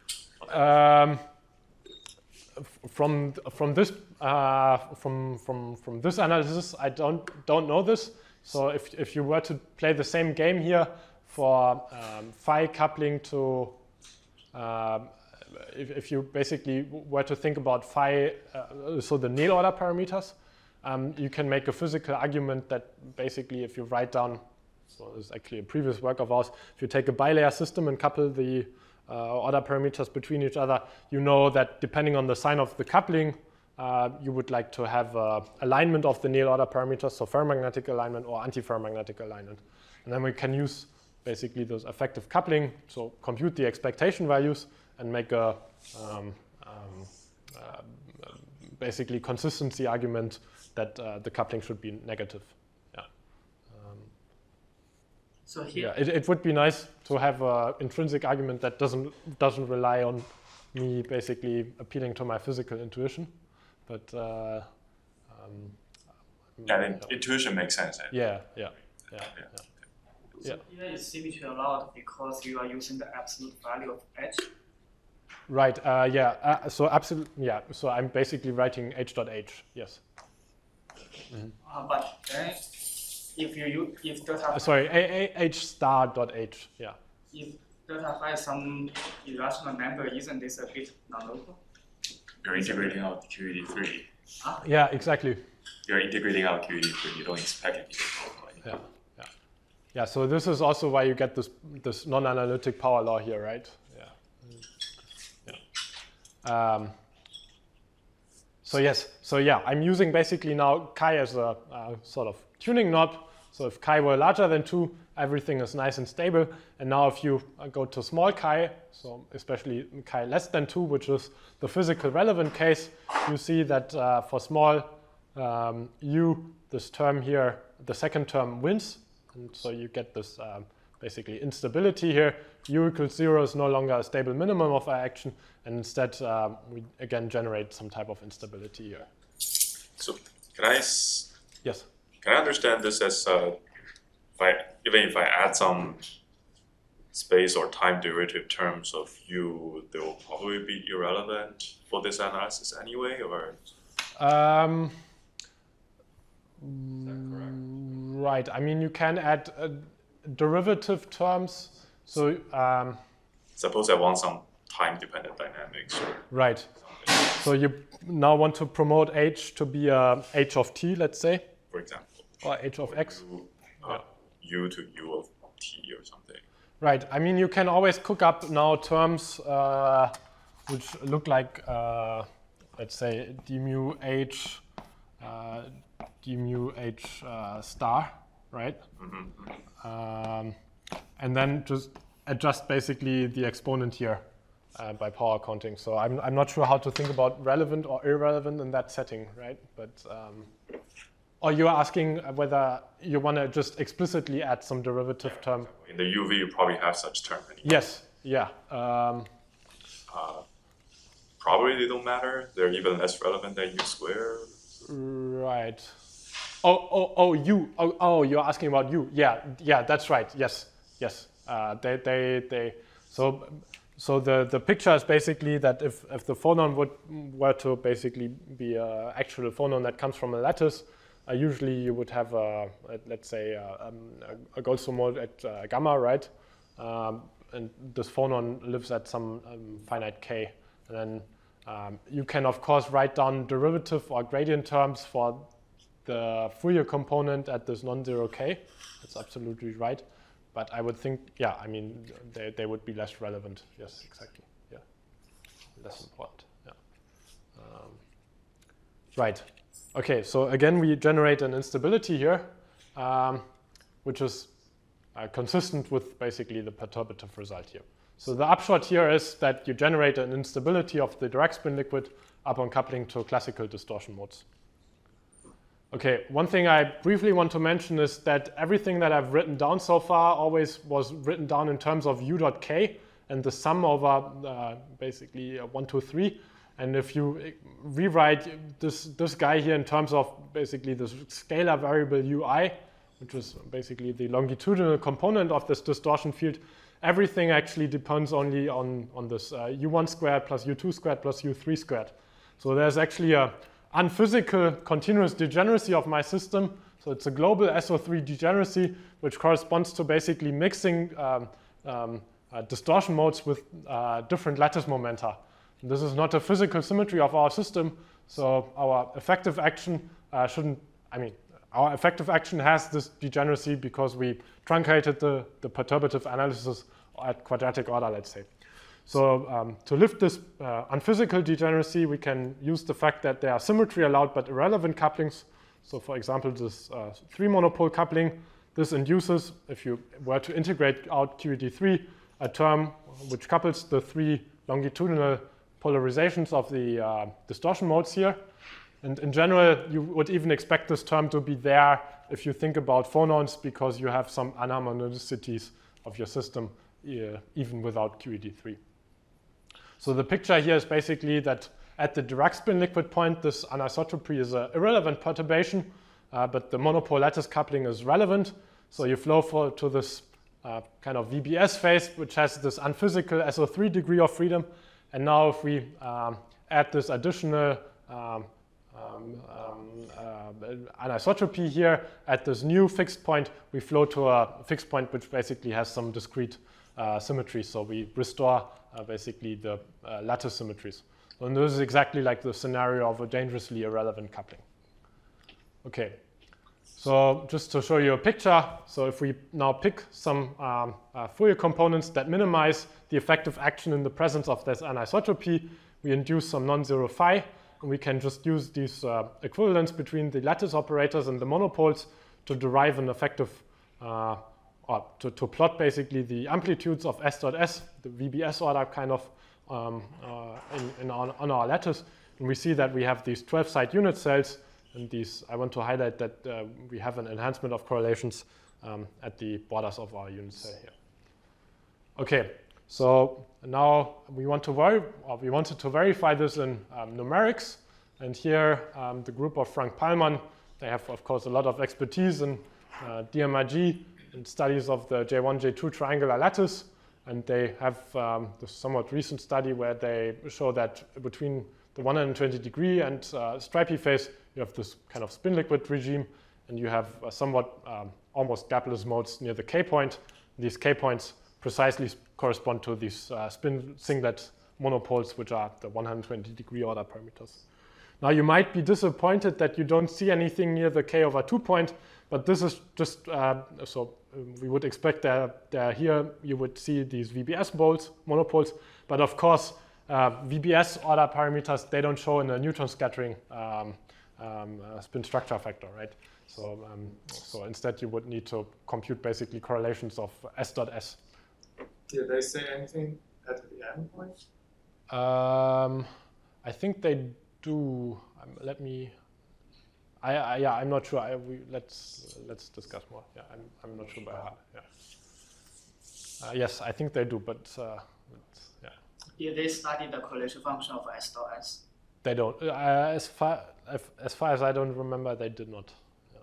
From this analysis, I don't know this. So if you were to play the same game here for phi coupling to, if you basically were to think about phi, so the Néel order parameters, you can make a physical argument that basically if you write down So this is actually a previous work of ours. If you take a bilayer system and couple the order parameters between each other, you know that depending on the sign of the coupling, you would like to have alignment of the Néel order parameters, so ferromagnetic alignment or anti-ferromagnetic alignment. And then we can use basically those effective coupling, so compute the expectation values and make a basically consistency argument that the coupling should be negative. Yeah. So here, Yeah, it would be nice to have an intrinsic argument that doesn't rely on me basically appealing to my physical intuition, but intuition makes sense. yeah. so here is symmetry allowed because you are using the absolute value of h. Right. So absolute. Yeah. So I'm basically writing h.h. Yes. But then, if delta Sorry. H star dot h. Yeah. if delta phi is some irrational number, isn't this a bit non-local? You're integrating out QED3. Yeah. Exactly. You're integrating out QED3. You don't expect it to be local. Yeah. Yeah. So this is also why you get this non-analytic power law here, right? So yes, so yeah, I'm using basically now chi as a sort of tuning knob. So if chi were larger than 2, everything is nice and stable. And now if you go to small chi, so especially chi less than 2, which is the physical relevant case, you see that for small u, this term here, the second term wins. And so you get this basically instability here. U equals 0 is no longer a stable minimum of our action, and instead we again generate some type of instability here. So can I Yes. can I understand this as even if I add some space or time derivative terms of u, they will probably be irrelevant for this analysis anyway, or? Is that correct? Right. I mean, you can add derivative terms. So suppose I want some time-dependent dynamics. Or right. So you now want to promote h to be h of t, let's say, for example, or h of x. U to u of t or something. Right. I mean, you can always cook up now terms which look like, let's say, d mu h star, right? Mm-hmm. And then just adjust basically the exponent here by power counting. So I'm not sure how to think about relevant or irrelevant in that setting, right? But or you're asking whether you want to just explicitly add some derivative term. In the UV, you probably have such term anyway. Yes. Yeah. Probably they don't matter. They're even less relevant than u squared. Right. You're asking about u. Yeah, that's right. Yes. So the picture is basically that if the phonon were to basically be an actual phonon that comes from a lattice, usually you would have let's say a Goldstone mode at gamma, right? And this phonon lives at some finite k, and then you can of course write down derivative or gradient terms for the Fourier component at this non-zero k. That's absolutely right. But I would think, yeah, I mean, they would be less relevant. Yes, exactly. Yeah, less important. Yeah. Right. Okay. So again, we generate an instability here, which is consistent with basically the perturbative result here. So the upshot here is that you generate an instability of the direct spin liquid upon coupling to classical distortion modes. Okay, one thing I briefly want to mention is that everything that I've written down so far always was written down in terms of u.k and the sum over basically 1, 2, 3. And if you rewrite this guy here in terms of basically the scalar variable ui, which is basically the longitudinal component of this distortion field, everything actually depends only on this u1 squared plus u2 squared plus u3 squared. So there's actually a unphysical continuous degeneracy of my system. So it's a global SO3 degeneracy, which corresponds to basically mixing distortion modes with different lattice momenta. And this is not a physical symmetry of our system, so our effective action shouldn't, I mean, our effective action has this degeneracy because we truncated the perturbative analysis at quadratic order, let's say. So to lift this unphysical degeneracy, we can use the fact that there are symmetry allowed but irrelevant couplings. So for example, this 3-monopole coupling, this induces, if you were to integrate out QED3, a term which couples the 3 longitudinal polarizations of the distortion modes here. And in general, you would even expect this term to be there if you think about phonons, because you have some anharmonicities of your system even without QED3. So the picture here is basically that at the Dirac spin liquid point, this anisotropy is an irrelevant perturbation, but the monopole lattice coupling is relevant. So you flow to this kind of VBS phase, which has this unphysical SO3 degree of freedom. And now if we add this additional anisotropy here at this new fixed point, we flow to a fixed point which basically has some discrete symmetry. So we restore basically the lattice symmetries. And this is exactly like the scenario of a dangerously irrelevant coupling. Okay, so just to show you a picture, so if we now pick some Fourier components that minimize the effective action in the presence of this anisotropy, we induce some non-zero phi, and we can just use these equivalents between the lattice operators and the monopoles to derive an effective, or to plot basically the amplitudes of S dot S, the VBS order kind of on our lattice. And we see that we have these 12-side unit cells, and these, I want to highlight that we have an enhancement of correlations at the borders of our unit cell here. Okay, so now we wanted to verify this in numerics, and here the group of Frank Pallmann, they have of course a lot of expertise in DMRG and studies of the J1, J2 triangular lattice, and they have this somewhat recent study where they show that between the 120 degree and stripy phase, you have this kind of spin liquid regime, and you have somewhat almost gapless modes near the K point. These K points precisely correspond to these spin singlet monopoles, which are the 120 degree order parameters. Now you might be disappointed that you don't see anything near the K/2 point, but this is just, we would expect that here you would see these VBS monopoles, but of course VBS order parameters, they don't show in a neutron scattering spin structure factor, right? So instead you would need to compute basically correlations of S dot S. Did they say anything at the end point? I think they do. Let me. I'm not sure. Let's discuss more. Yeah, I'm not sure by heart. Yeah. Yes, I think they do, but yeah. Did they study the correlation function of S dot S? They don't. As far as I don't remember, they did not.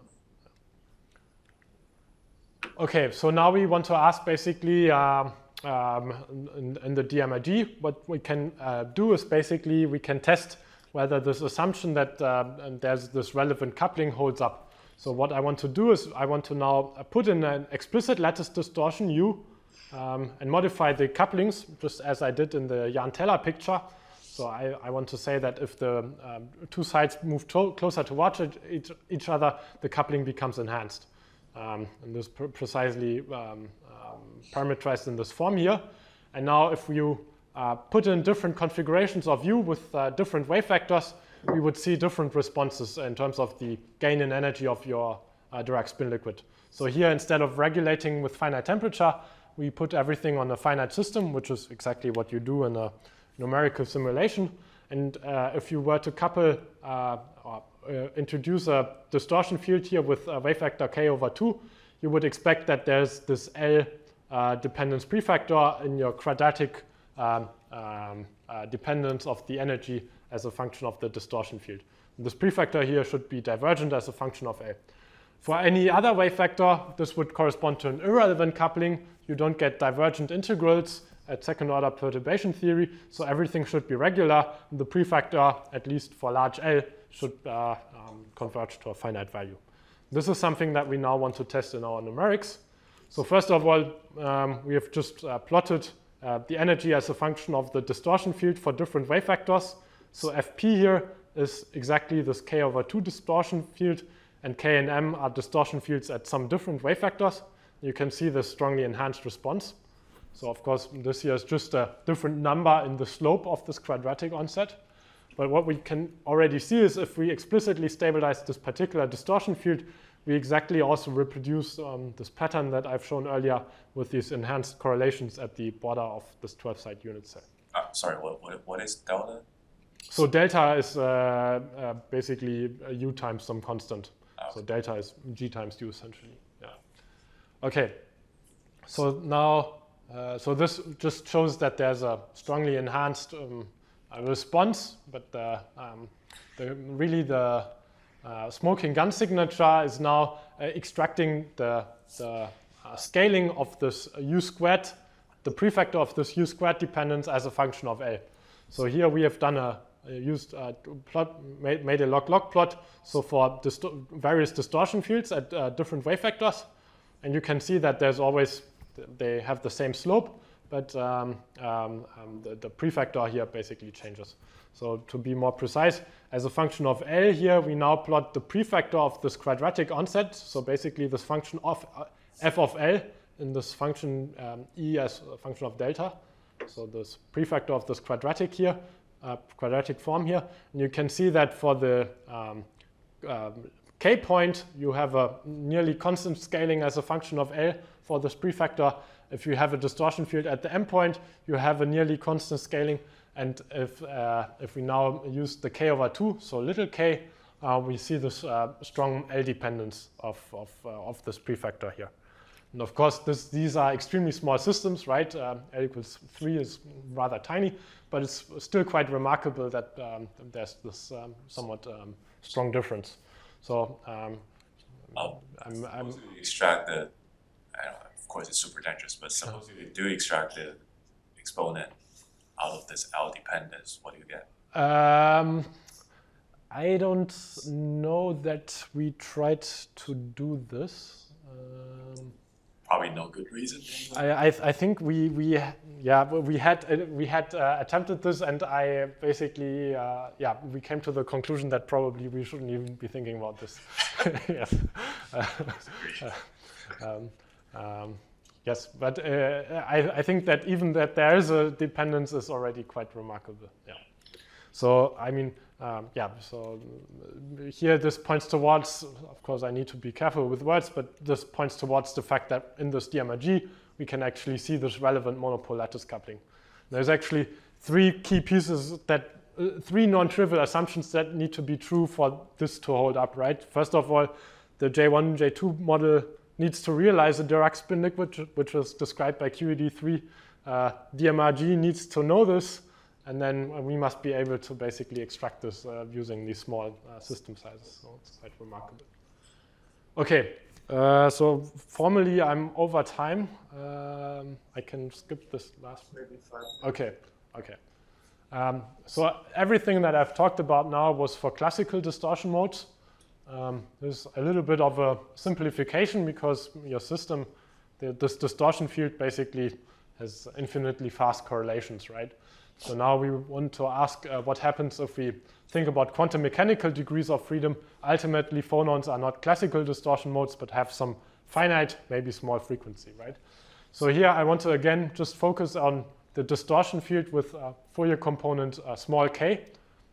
Yeah. Okay, so now we want to ask basically in the DMRG, what we can do is basically we can test whether this assumption that there's this relevant coupling holds up. So what I want to do is I want to now put in an explicit lattice distortion U and modify the couplings just as I did in the Jan Teller picture. So I want to say that if the two sides move closer towards each other, the coupling becomes enhanced. And this precisely parameterized in this form here. And now if you put in different configurations of U with different wave vectors, we would see different responses in terms of the gain in energy of your Dirac spin liquid. So here, instead of regulating with finite temperature, we put everything on a finite system, which is exactly what you do in a numerical simulation. And if you were to couple or introduce a distortion field here with a wave vector K/2, you would expect that there's this L dependence prefactor in your quadratic dependence of the energy as a function of the distortion field. And this prefactor here should be divergent as a function of A. For any other wave vector, this would correspond to an irrelevant coupling. You don't get divergent integrals at second order perturbation theory, so everything should be regular. And the prefactor, at least for large L, should converge to a finite value. This is something that we now want to test in our numerics. So first of all, we have just plotted the energy as a function of the distortion field for different wave vectors. So Fp here is exactly this K/2 distortion field, and K and M are distortion fields at some different wave vectors. You can see the strongly enhanced response. So of course, this here is just a different number in the slope of this quadratic onset. But what we can already see is if we explicitly stabilize this particular distortion field, we exactly also reproduce this pattern that I've shown earlier with these enhanced correlations at the border of this 12-site unit cell. Sorry, what is delta? So delta is basically U times some constant. So delta is G times U essentially. Yeah. Okay. So now, so this just shows that there's a strongly enhanced response, but really the smoking gun signature is now extracting the scaling of this U squared, the prefactor of this U squared dependence as a function of L. So here we have done made a log-log plot. So for various distortion fields at different wave vectors, and you can see that there's always, they have the same slope, but the prefactor here basically changes. So to be more precise, as a function of L here, we now plot the prefactor of this quadratic onset. So basically this function of f of L in this function E as a function of delta. So this prefactor of this quadratic here, quadratic form here. And you can see that for the K point, you have a nearly constant scaling as a function of L for this prefactor. If you have a distortion field at the M point, you have a nearly constant scaling. And if we now use the K over 2, so little k, we see this strong L dependence of this prefactor here. And of course, these are extremely small systems, right? L equals 3 is rather tiny, but it's still quite remarkable that there's this somewhat strong difference. So suppose you extract the, I don't know, of course it's super dangerous, but suppose you do extract the exponent out of this L dependence, what do you get? I don't know that we tried to do this. Probably no good reason. I think we had attempted this, and I basically we came to the conclusion that probably we shouldn't even be thinking about this. Yes. Yes, but I think that even that there is a dependence is already quite remarkable. Yeah. So I mean, so here this points towards, of course I need to be careful with words, but this points towards the fact that in this DMRG, we can actually see this relevant monopole lattice coupling. There's actually three key pieces that, three non-trivial assumptions that need to be true for this to hold up, right? First of all, the J1, J2 model needs to realize a Dirac spin liquid, which was described by QED3. DMRG needs to know this, and then we must be able to basically extract this using these small system sizes. So it's quite remarkable. Okay, so formally I'm over time. I can skip this last. Maybe 5 minutes. Okay, okay. So everything that I've talked about now was for classical distortion modes. There's a little bit of a simplification because your system, this distortion field basically has infinitely fast correlations, right? So now we want to ask what happens if we think about quantum mechanical degrees of freedom. Ultimately, phonons are not classical distortion modes, but have some finite, maybe small frequency, right? So here I want to again just focus on the distortion field with a Fourier component small k.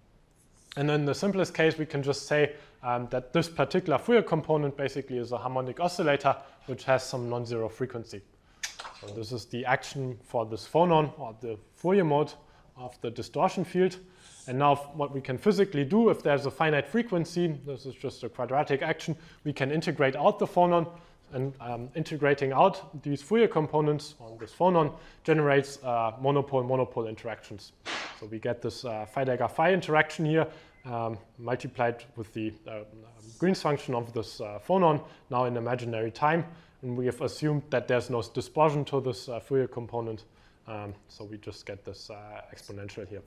And in the simplest case, we can just say that this particular Fourier component basically is a harmonic oscillator which has some non-zero frequency. So this is the action for this phonon, or the Fourier mode of the distortion field. And now what we can physically do, if there's a finite frequency, this is just a quadratic action, we can integrate out the phonon, and integrating out these Fourier components on this phonon generates monopole-monopole interactions. So we get this phi-Dagger-phi interaction here multiplied with the Green's function of this phonon, now in imaginary time. And we have assumed that there's no dispersion to this Fourier component. So we just get this exponential here.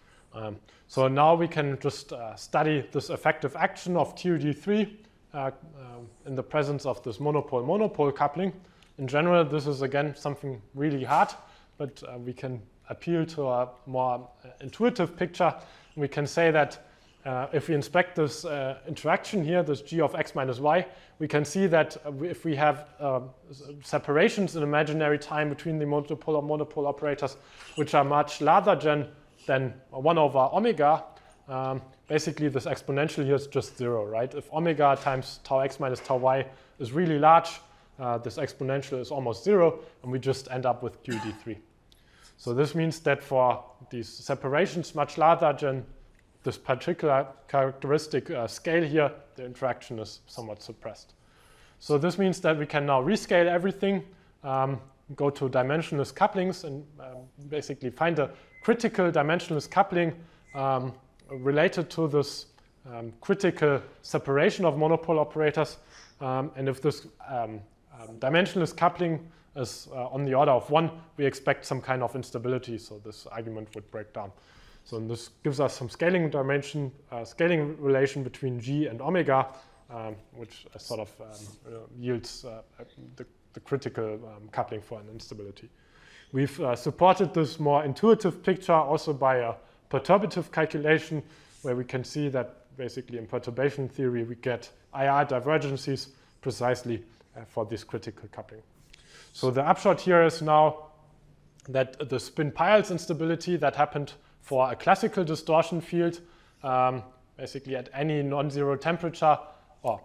So now we can just study this effective action of TUD3 in the presence of this monopole-monopole coupling. In general, this is again something really hard, but we can appeal to a more intuitive picture. We can say that if we inspect this interaction here, this g of x minus y, we can see that if we have separations in imaginary time between the monopole operators, which are much larger than 1 over omega, basically this exponential here is just 0, right? If omega times tau x minus tau y is really large, this exponential is almost 0, and we just end up with QED3. So this means that for these separations much larger than this particular characteristic scale here, the interaction is somewhat suppressed. So this means that we can now rescale everything, go to dimensionless couplings, and basically find a critical dimensionless coupling related to this critical separation of monopole operators. And if this dimensionless coupling is on the order of 1, we expect some kind of instability, so this argument would break down. So this gives us some scaling dimension, scaling relation between g and omega, which sort of yields the critical coupling for an instability. We've supported this more intuitive picture also by a perturbative calculation, where we can see that basically in perturbation theory we get IR divergences precisely for this critical coupling. So the upshot here is now that the spin Peierls instability that happened for a classical distortion field, basically at any non-zero temperature, or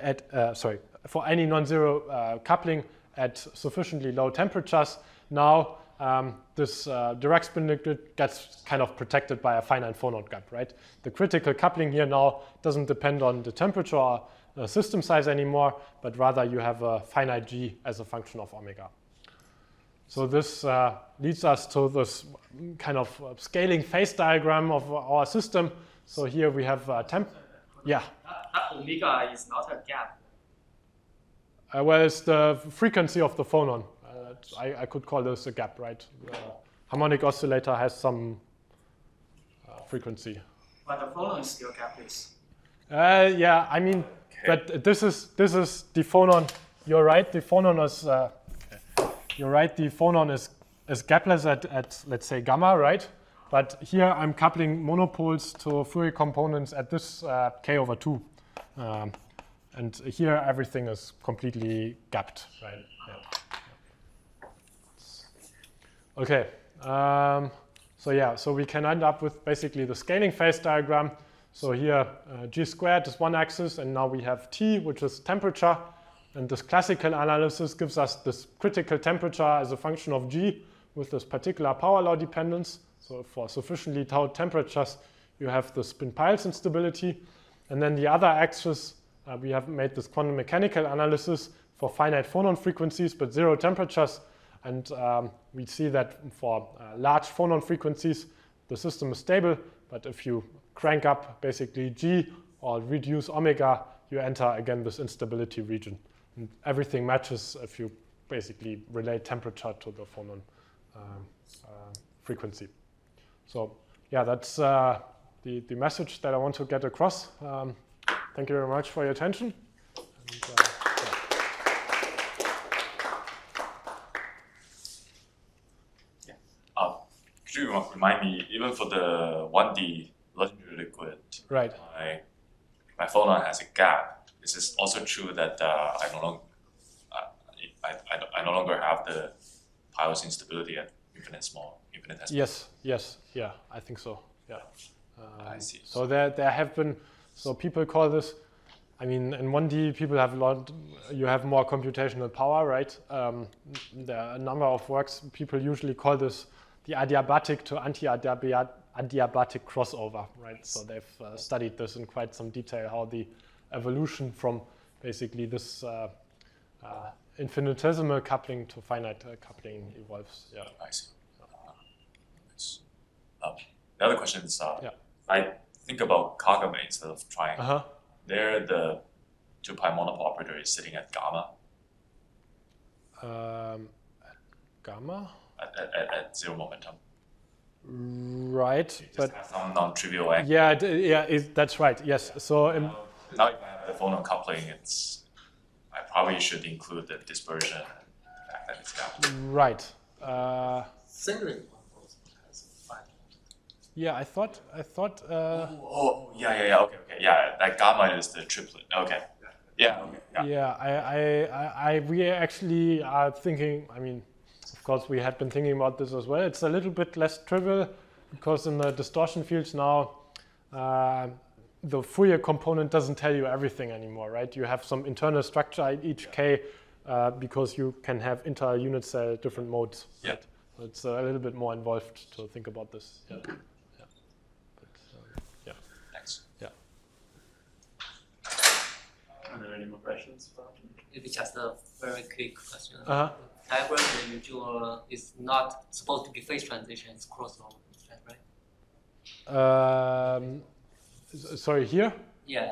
for any non-zero coupling at sufficiently low temperatures, now this Dirac spin gets kind of protected by a finite phonon gap, right? The critical coupling here now doesn't depend on the temperature or system size anymore, but rather you have a finite g as a function of omega. So this leads us to this kind of scaling phase diagram of our system. So here we have yeah. That omega is not a gap. Well, it's the frequency of the phonon. I could call this a gap, right? The harmonic oscillator has some frequency. But the phonon is still gapless. Yeah, I mean, but this is the phonon. You're right. The phonon is. You're right. The phonon is gapless at let's say gamma, right? But here I'm coupling monopoles to Fourier components at this k/2, and here everything is completely gapped, right? Yeah. Okay. So we can end up with basically the scaling phase diagram. So here g squared is one axis, and now we have T, which is temperature. And this classical analysis gives us this critical temperature as a function of g with this particular power law dependence. So for sufficiently tau temperatures, you have the spin Peierls instability. And then the other axis, we have made this quantum mechanical analysis for finite phonon frequencies, but 0 temperatures. And we see that for large phonon frequencies, the system is stable. But if you crank up basically g or reduce omega, you enter again this instability region. And everything matches if you basically relate temperature to the phonon frequency. So yeah, that's the message that I want to get across. Thank you very much for your attention. And, Could you remind me, even for the 1D Luttinger liquid, right? My phonon has a gap. Is this also true that I no longer have the Peierls instability at infinitesimal? Yes, yeah, I think so. Yeah. I see. So there have been, so people call this, I mean, in 1D people have you have more computational power, right? There are a number of works, people usually call this the adiabatic to anti-adiabatic crossover, right? So they've studied this in quite some detail, how the evolution from basically this infinitesimal coupling to finite coupling evolves. Yeah, I see. The other question is, I think about Kagame instead of triangle. There, the 2-pi monopole operator is sitting at gamma. Gamma? At 0 momentum. Right, It but has some non-trivial angle. yeah, that's right. Yes. So now if I have the phonon coupling, I probably should include the dispersion and the fact that it's gapped. right. Singering one also has a finite. Yeah, I thought. Yeah. Okay. Yeah, that gamma is the triplet. Okay. Yeah. Okay. Yeah, we actually are thinking. I mean, of course, we had been thinking about this as well. It's a little bit less trivial because in the distortion fields now, the Fourier component doesn't tell you everything anymore, right? You have some internal structure at each k because you can have inter-unit cell different modes. Yeah. Right? So it's a little bit more involved to think about this. Yeah. Thanks. Yeah. Are there any more questions? Maybe just a very quick question. Uh-huh. Diagram that you drew is not supposed to be phase transition, it's crossover, is that right? Sorry, here? Yeah.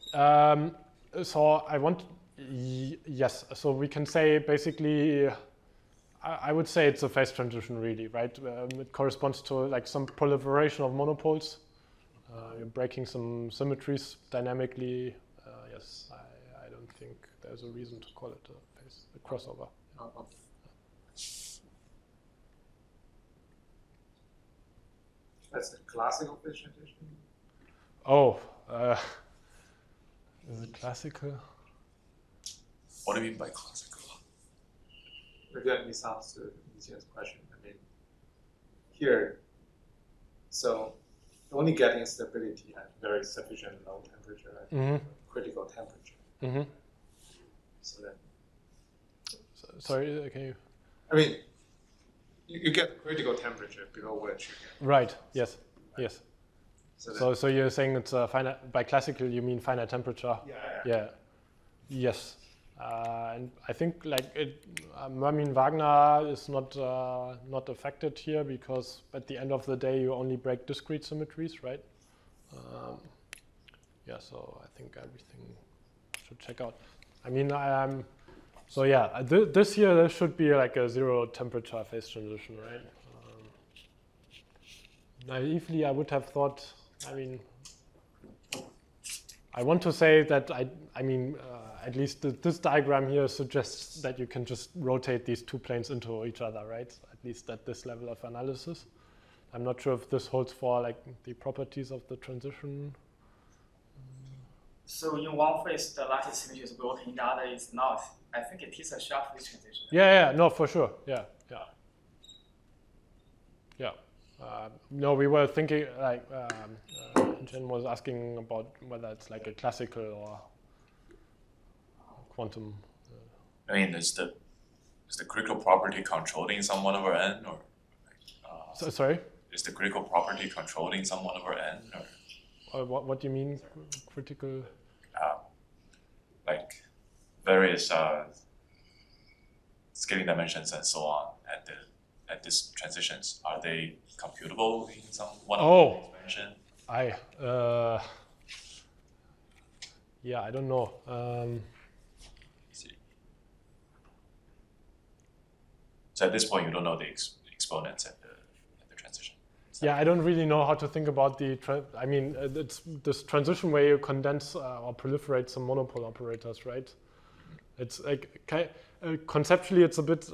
So I want, yes. So we can say basically, I would say it's a phase transition really, right? It corresponds to like some proliferation of monopoles. You're breaking some symmetries dynamically. Yes, I don't think there's a reason to call it a crossover. Oh, okay. That's a classical phase transition. Oh, is it classical? What do you mean by classical? Again, this answers Lucian's question. I mean, here, so only getting stability at very sufficient low temperature, at Mm-hmm. critical temperature. Mm-hmm. So then, Sorry, can you? I mean, you get the critical temperature below which you get. Right. Yes. Yes. So, then, So you're saying it's a finite, by classical you mean finite temperature? Yeah. Yes. And I think like Mermin-Wagner is not affected here because at the end of the day you only break discrete symmetries, right? Yeah. So I think everything should check out. I mean, so yeah, this here there should be like a zero temperature phase transition, right? Naively, I would have thought. I mean, I want to say that I mean, at least this diagram here suggests that you can just rotate these two planes into each other, right? At least at this level of analysis. I'm not sure if this holds for like the properties of the transition. So in one phase, the lattice symmetry is broken, in the other is not. I think it is a sharp phase transition. Yeah, no, for sure. Yeah. No, we were thinking like Jen was asking about whether it's like a classical or quantum. I mean, is the critical property controlled in some 1 over n, or? Sorry. Is the critical property controlled in some 1 over n, or? What do you mean critical? Like various scaling dimensions and so on at these transitions, are they computable in some 1 over n dimension? Yeah, I don't know. So at this point, you don't know the exponents at the transition. Yeah, I don't really know how to think about the. I mean, it's this transition where you condense or proliferate some monopole operators, right? It's like conceptually, it's a bit.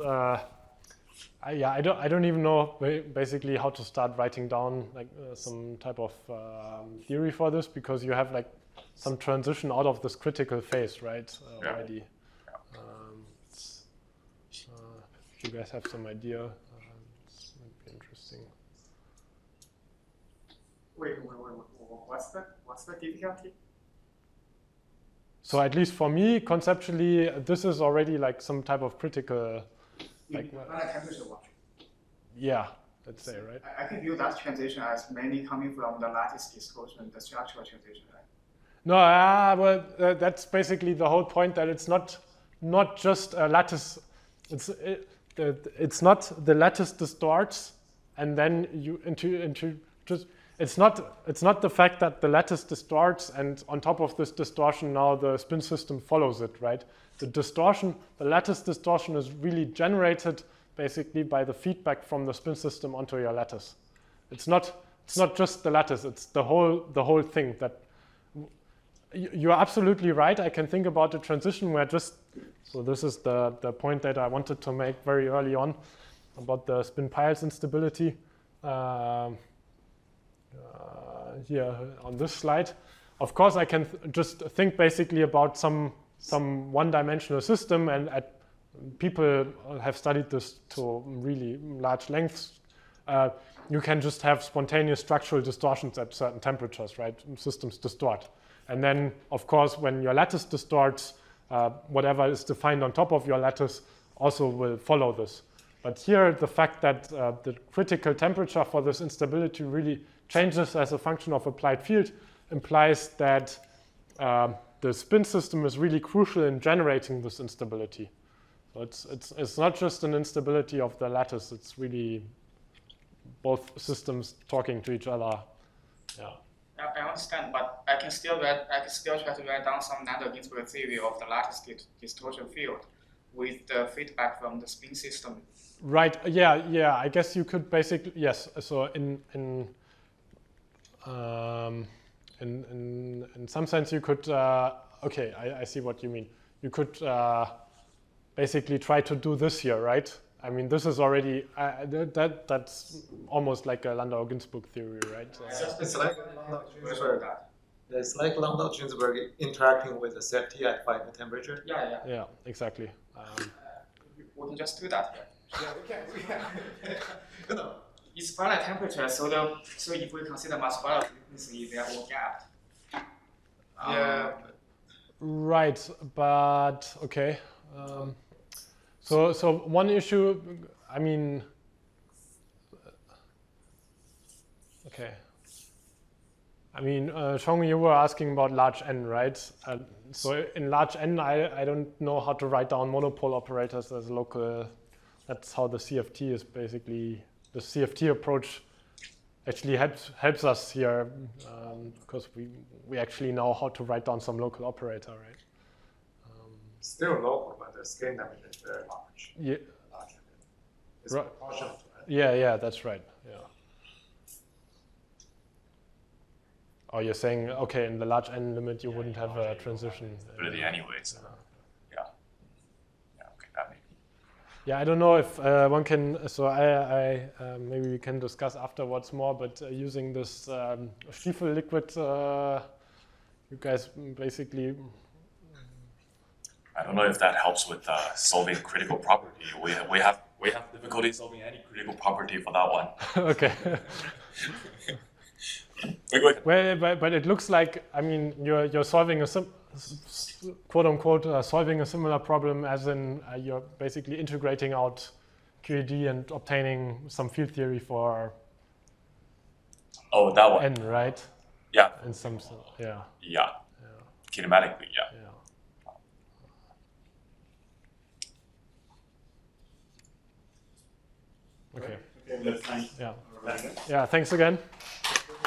I don't even know basically how to start writing down like some type of theory for this because you have like some transition out of this critical phase, right? Already. If you guys have some idea, this might be interesting. Wait, what's the difficulty? So at least for me, conceptually, this is already like some type of critical. Like, temperature one. Yeah, let's say, right? I can view that transition as mainly coming from the lattice distortion, the structural transition, right? No, well, that's basically the whole point that it's not just a lattice. It's not the lattice distorts, and then you into just. It's not the fact that the lattice distorts, and on top of this distortion, now the spin system follows it, right? The lattice distortion is really generated basically by the feedback from the spin system onto your lattice. It's not just the lattice; it's the whole thing. That you're absolutely right. I can think about a transition where so this is the point that I wanted to make very early on about the spin piles instability. here on this slide. Of course, I can just think basically about some one-dimensional system, and people have studied this to really large lengths. You can just have spontaneous structural distortions at certain temperatures, right? Systems distort. And then, of course, when your lattice distorts, whatever is defined on top of your lattice also will follow this. But here, the fact that the critical temperature for this instability really changes as a function of applied field implies that the spin system is really crucial in generating this instability. So it's not just an instability of the lattice, it's really both systems talking to each other. Yeah. I understand, but I can still try to write down some Landau-Ginzburg theory of the lattice distortion field with the feedback from the spin system. Right. Yeah. I guess you could basically, yes. So in some sense, you could. Okay, I see what you mean. You could basically try to do this here, right? I mean, this is already that's almost like a Landau-Ginzburg theory, right? It's like Landau-Ginzburg. It's like Landau-Ginzburg interacting with the CFT at final temperature. Yeah, exactly. We can just do that here. Yeah, we can. You know. It's finite temperature, so if we consider mass balance frequency, they are all gapped. Yeah. Right, but okay. So one issue, I mean, okay. I mean, Chong, you were asking about large N, right? So in large N, I don't know how to write down monopole operators as local. That's how the CFT is basically, the CFT approach actually helps us here because we actually know how to write down some local operator, right? Still local, but the scale dimension is very large. Yeah. Large. It's Right. proportional to it. Yeah, that's right. Yeah. Oh, you're saying, okay, in the large N limit, you wouldn't have a transition. Ability anyways. Yeah. Okay, that makes. Yeah, I don't know if one can. So I maybe we can discuss afterwards more. But using this Stiefel liquid, you guys basically. I don't know if that helps with solving critical property. We have difficulty solving any critical property for that one. Okay. Well, but it looks like, I mean, you're solving a quote unquote solving a similar problem, as in you're basically integrating out QED and obtaining some field theory for that one. N, right? Yeah. In some sense, yeah. Yeah. Kinematically, yeah. Okay. Okay, let's thank Yeah. our writer. Yeah. Thanks again.